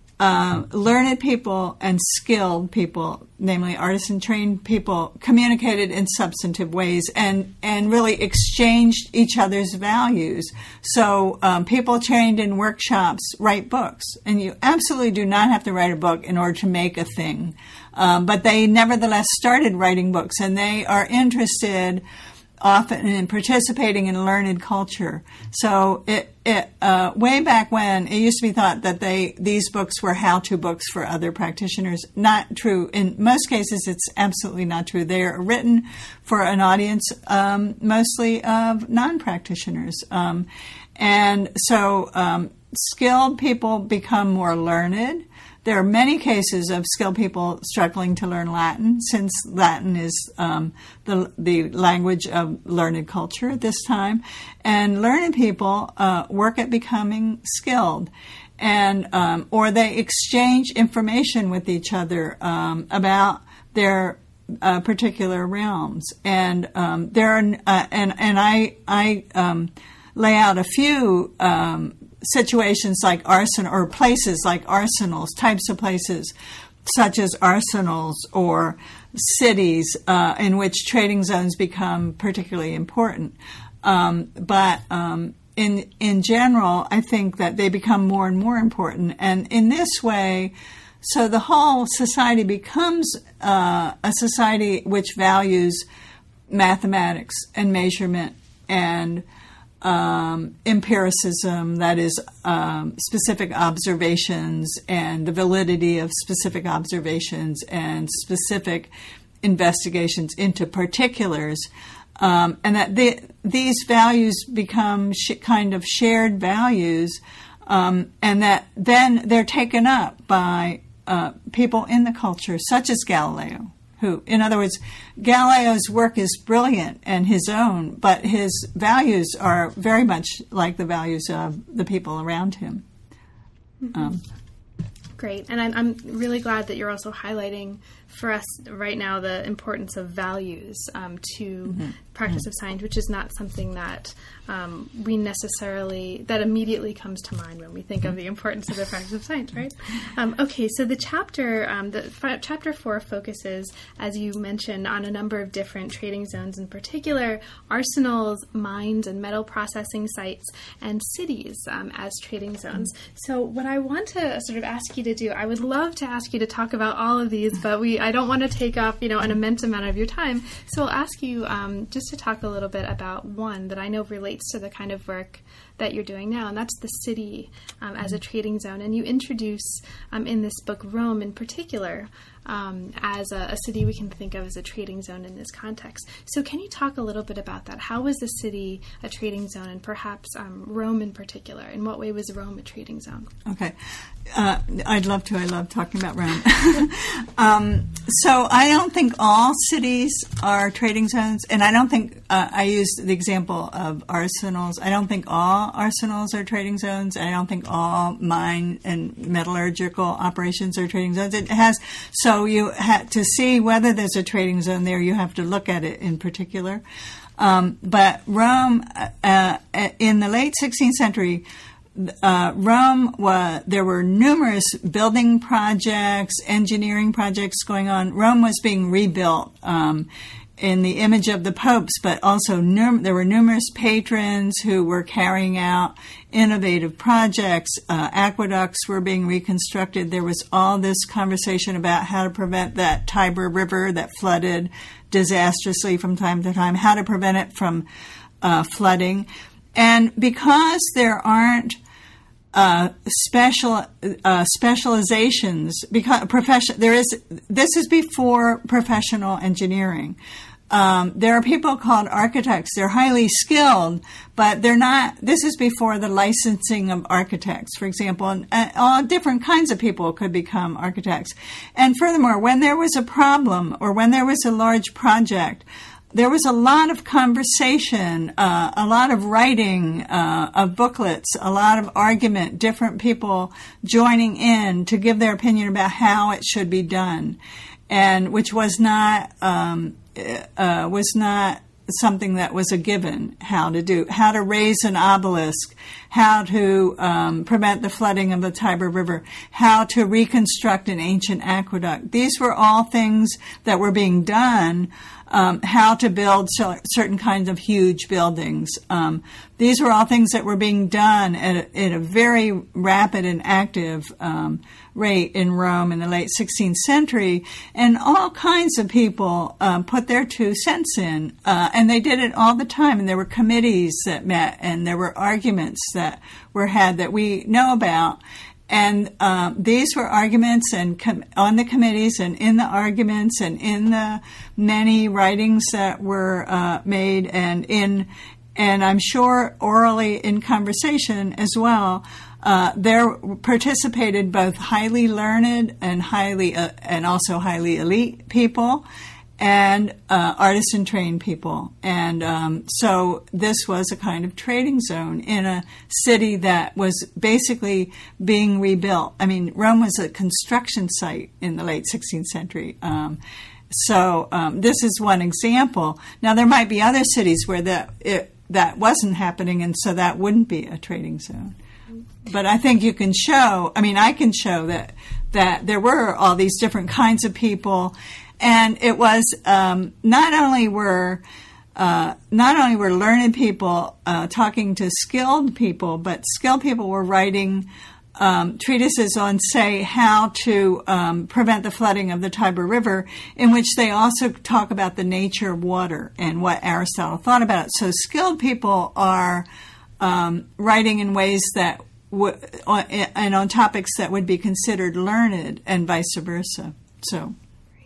Uh, learned people and skilled people, namely artisan-trained people, communicated in substantive ways and, and really exchanged each other's values. So um, people trained in workshops write books, and you absolutely do not have to write a book in order to make a thing. Um, but they nevertheless started writing books, and they are interested often in participating in learned culture. So it, it uh, way back when, it used to be thought that they these books were how-to books for other practitioners. Not true. In most cases, it's absolutely not true. They are written for an audience um, mostly of non-practitioners. Um, and so um, skilled people become more learned. There are many cases of skilled people struggling to learn Latin, since Latin is um, the the language of learned culture at this time. And learned people uh, work at becoming skilled, and um, or they exchange information with each other um, about their uh, particular realms. And um, there are uh, and and I I um, lay out a few. Um, situations like arsenal or places like arsenals, types of places such as arsenals or cities uh, in which trading zones become particularly important. Um, but um, in in general, I think that they become more and more important. And in this way, so the whole society becomes uh, a society which values mathematics and measurement and um, empiricism, that is, um, specific observations and the validity of specific observations and specific investigations into particulars, um, and that they, these values become sh- kind of shared values, um, and that then they're taken up by uh, people in the culture, such as Galileo. Who, in other words, Galileo's work is brilliant and his own, but his values are very much like the values of the people around him. Mm-hmm. Um, Great. And I'm, I'm really glad that you're also highlighting for us right now the importance of values um, to mm-hmm. practice mm-hmm. of science, which is not something that um, we necessarily, that immediately comes to mind when we think of the importance of the practice of science, right? Um, okay, so the chapter, um, the f- chapter four focuses, as you mentioned, on a number of different trading zones, in particular arsenals, mines, and metal processing sites, and cities um, as trading zones. So what I want to sort of ask you to do, I would love to ask you to talk about all of these, but we I don't want to take up, you know, an immense amount of your time. So I'll ask you um, just to talk a little bit about one that I know relates to the kind of work that you're doing now, and that's the city um, as a trading zone. And you introduce um, in this book Rome in particular um, as a, a city we can think of as a trading zone in this context. So can you talk a little bit about that? How was the city a trading zone, and perhaps um, Rome in particular? In what way was Rome a trading zone? Okay. Uh, I'd love to. I love talking about Rome. um, so I don't think all cities are trading zones, and I don't think, uh, I used the example of arsenals. I don't think all arsenals are trading zones. I don't think all mine and metallurgical operations are trading zones. It has, so you have to see whether there's a trading zone there, you have to look at it in particular. Um, but Rome, uh, in the late sixteenth century, Uh, Rome was, there were numerous building projects, engineering projects going on. Rome was being rebuilt um, in the image of the popes, but also num- there were numerous patrons who were carrying out innovative projects. Uh, aqueducts were being reconstructed. There was all this conversation about how to prevent that Tiber River that flooded disastrously from time to time, how to prevent it from uh, flooding. And because there aren't uh, special uh, specializations, because profession there is this is before professional engineering. Um, there are people called architects. They're highly skilled, but they're not. This is before the licensing of architects, for example, and uh, all different kinds of people could become architects. And furthermore, when there was a problem or when there was a large project, there was a lot of conversation, uh, a lot of writing uh, of booklets, a lot of argument, different people joining in to give their opinion about how it should be done, and which was not um, uh, was not something that was a given. How to do, how to raise an obelisk, how to um, prevent the flooding of the Tiber River, how to reconstruct an ancient aqueduct. These were all things that were being done. Um, how to build so, certain kinds of huge buildings. Um, these were all things that were being done at a, at a very rapid and active um, rate in Rome in the late sixteenth century, and all kinds of people um, put their two cents in, uh, and they did it all the time, and there were committees that met, and there were arguments that were had that we know about. And um, these were arguments and com- on the committees and in the arguments and in the many writings that were uh, made and in, and I'm sure orally in conversation as well. Uh, there participated both highly learned and highly uh, and also highly elite people, and uh, artisan-trained people. And um, so this was a kind of trading zone in a city that was basically being rebuilt. I mean, Rome was a construction site in the late sixteenth century. Um, so um, this is one example. Now, there might be other cities where that it, that wasn't happening, and so that wouldn't be a trading zone. but I think you can show, I mean, I can show that, that there were all these different kinds of people. And it was, um, not only were, uh, not only were learned people, uh, talking to skilled people, but skilled people were writing, um, treatises on, say, how to, um, prevent the flooding of the Tiber River, in which they also talk about the nature of water and what Aristotle thought about it. So skilled people are, um, writing in ways that w- on, and on topics that would be considered learned, and vice versa. So.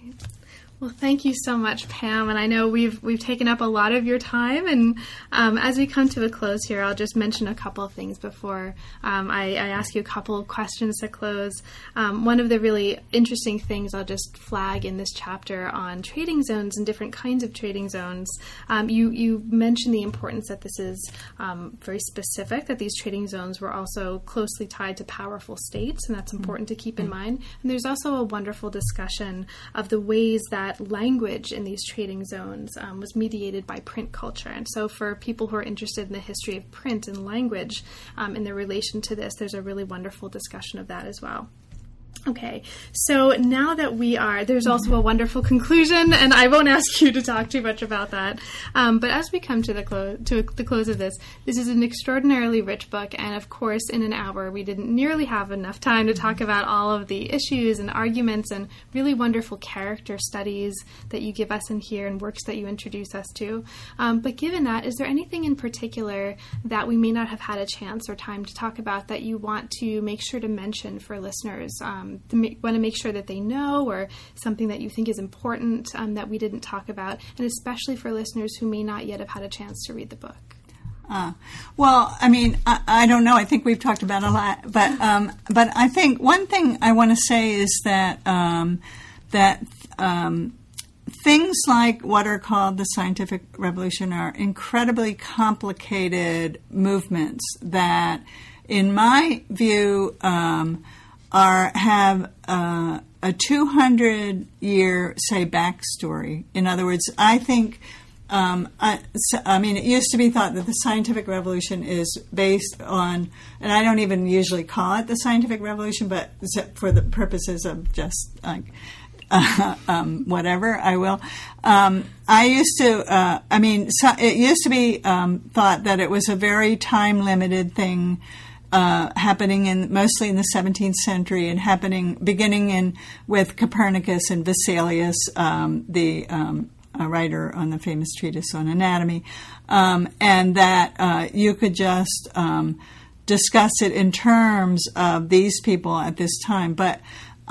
Well, thank you so much, Pam. And I know we've we've taken up a lot of your time. And um, as we come to a close here, I'll just mention a couple of things before um, I, I ask you a couple of questions to close. Um, one of the really interesting things I'll just flag in this chapter on trading zones and different kinds of trading zones, um, you, you mentioned the importance that this is um, very specific, that these trading zones were also closely tied to powerful states, and that's important to keep in mind. And there's also a wonderful discussion of the ways that language in these trading zones um, was mediated by print culture. And so for people who are interested in the history of print and language um, in their relation to this, there's a really wonderful discussion of that as well. Okay, so now that we are, there's also a wonderful conclusion, and I won't ask you to talk too much about that. Um, but as we come to the close to the close of this, this is an extraordinarily rich book, and of course, in an hour, we didn't nearly have enough time to talk about all of the issues and arguments and really wonderful character studies that you give us in here and works that you introduce us to. Um, but given that, is there anything in particular that we may not have had a chance or time to talk about that you want to make sure to mention for listeners? Um, to make, want to make sure that they know, or something that you think is important um, that we didn't talk about, and especially for listeners who may not yet have had a chance to read the book? Uh, well, I mean, I, I don't know. I think we've talked about a lot, but um, but I think one thing I want to say is that um, that um, things like what are called the scientific revolution are incredibly complicated movements that, in my view, um, are have uh, a two hundred year, say, backstory. In other words, I think, um, I, I mean, it used to be thought that the scientific revolution is based on, and I don't even usually call it the scientific revolution, but for the purposes of just like uh, um, whatever, I will. Um, I used to, uh, I mean, so it used to be um, thought that it was a very time-limited thing, Uh, happening in mostly in the seventeenth century, and happening beginning in with Copernicus and Vesalius, um, the um, a writer on the famous treatise on anatomy, um, and that uh, you could just um, discuss it in terms of these people at this time. But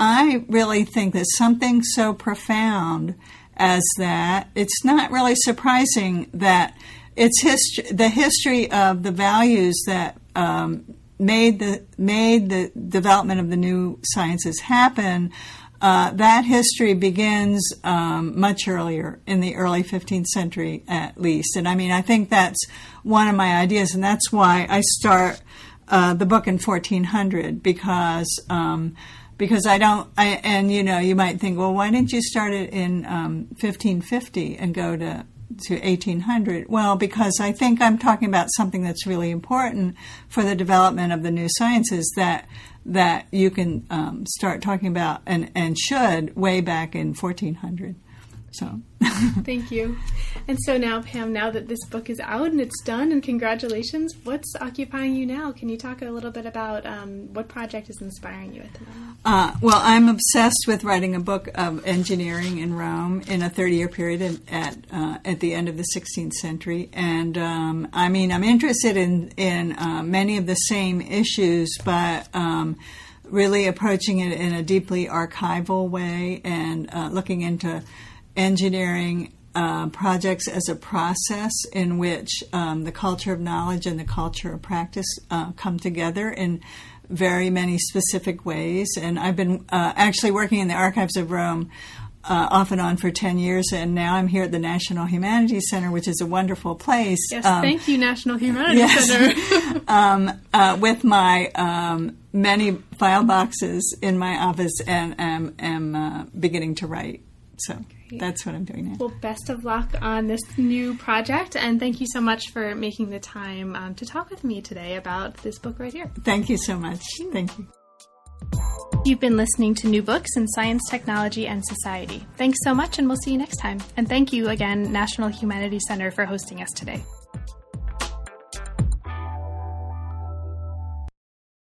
I really think that something so profound as that, it's not really surprising that it's hist- the history of the values that um, made the made the development of the new sciences happen. Uh, that history begins um, much earlier, in the early fifteenth century at least. And I mean, I think that's one of my ideas, and that's why I start uh, the book in fourteen hundred, because um, because I don't. I, and you know, you might think, well, why didn't you start it in um, fifteen fifty and go to to eighteen hundred? Well, because I think I'm talking about something that's really important for the development of the new sciences that that you can um, start talking about and, and should way back in fourteen hundred. So thank you. And so now, Pam, now that this book is out and it's done, and congratulations, what's occupying you now? Can you talk a little bit about um, what project is inspiring you at the moment? Uh, well, I'm obsessed with writing a book of engineering in Rome in a thirty-year period at at, uh, at the end of the sixteenth century. And um, I mean, I'm interested in, in uh, many of the same issues, but um, really approaching it in a deeply archival way, and uh, looking into engineering uh, projects as a process in which um, the culture of knowledge and the culture of practice uh, come together in very many specific ways. And I've been uh, actually working in the Archives of Rome uh, off and on for ten years, and now I'm here at the National Humanities Center, which is a wonderful place. Yes, um, thank you, National Humanities yes. Center. um, uh, with my um, many file boxes in my office, and am, am uh, beginning to write. So. that's what I'm doing now. Well, best of luck on this new project, and thank you so much for making the time um, to talk with me today about this book right here. Thank you so much. Thank you. You've been listening to New Books in Science, Technology, and Society. Thanks so much, and we'll see you next time. And thank you again, National Humanities Center, for hosting us today.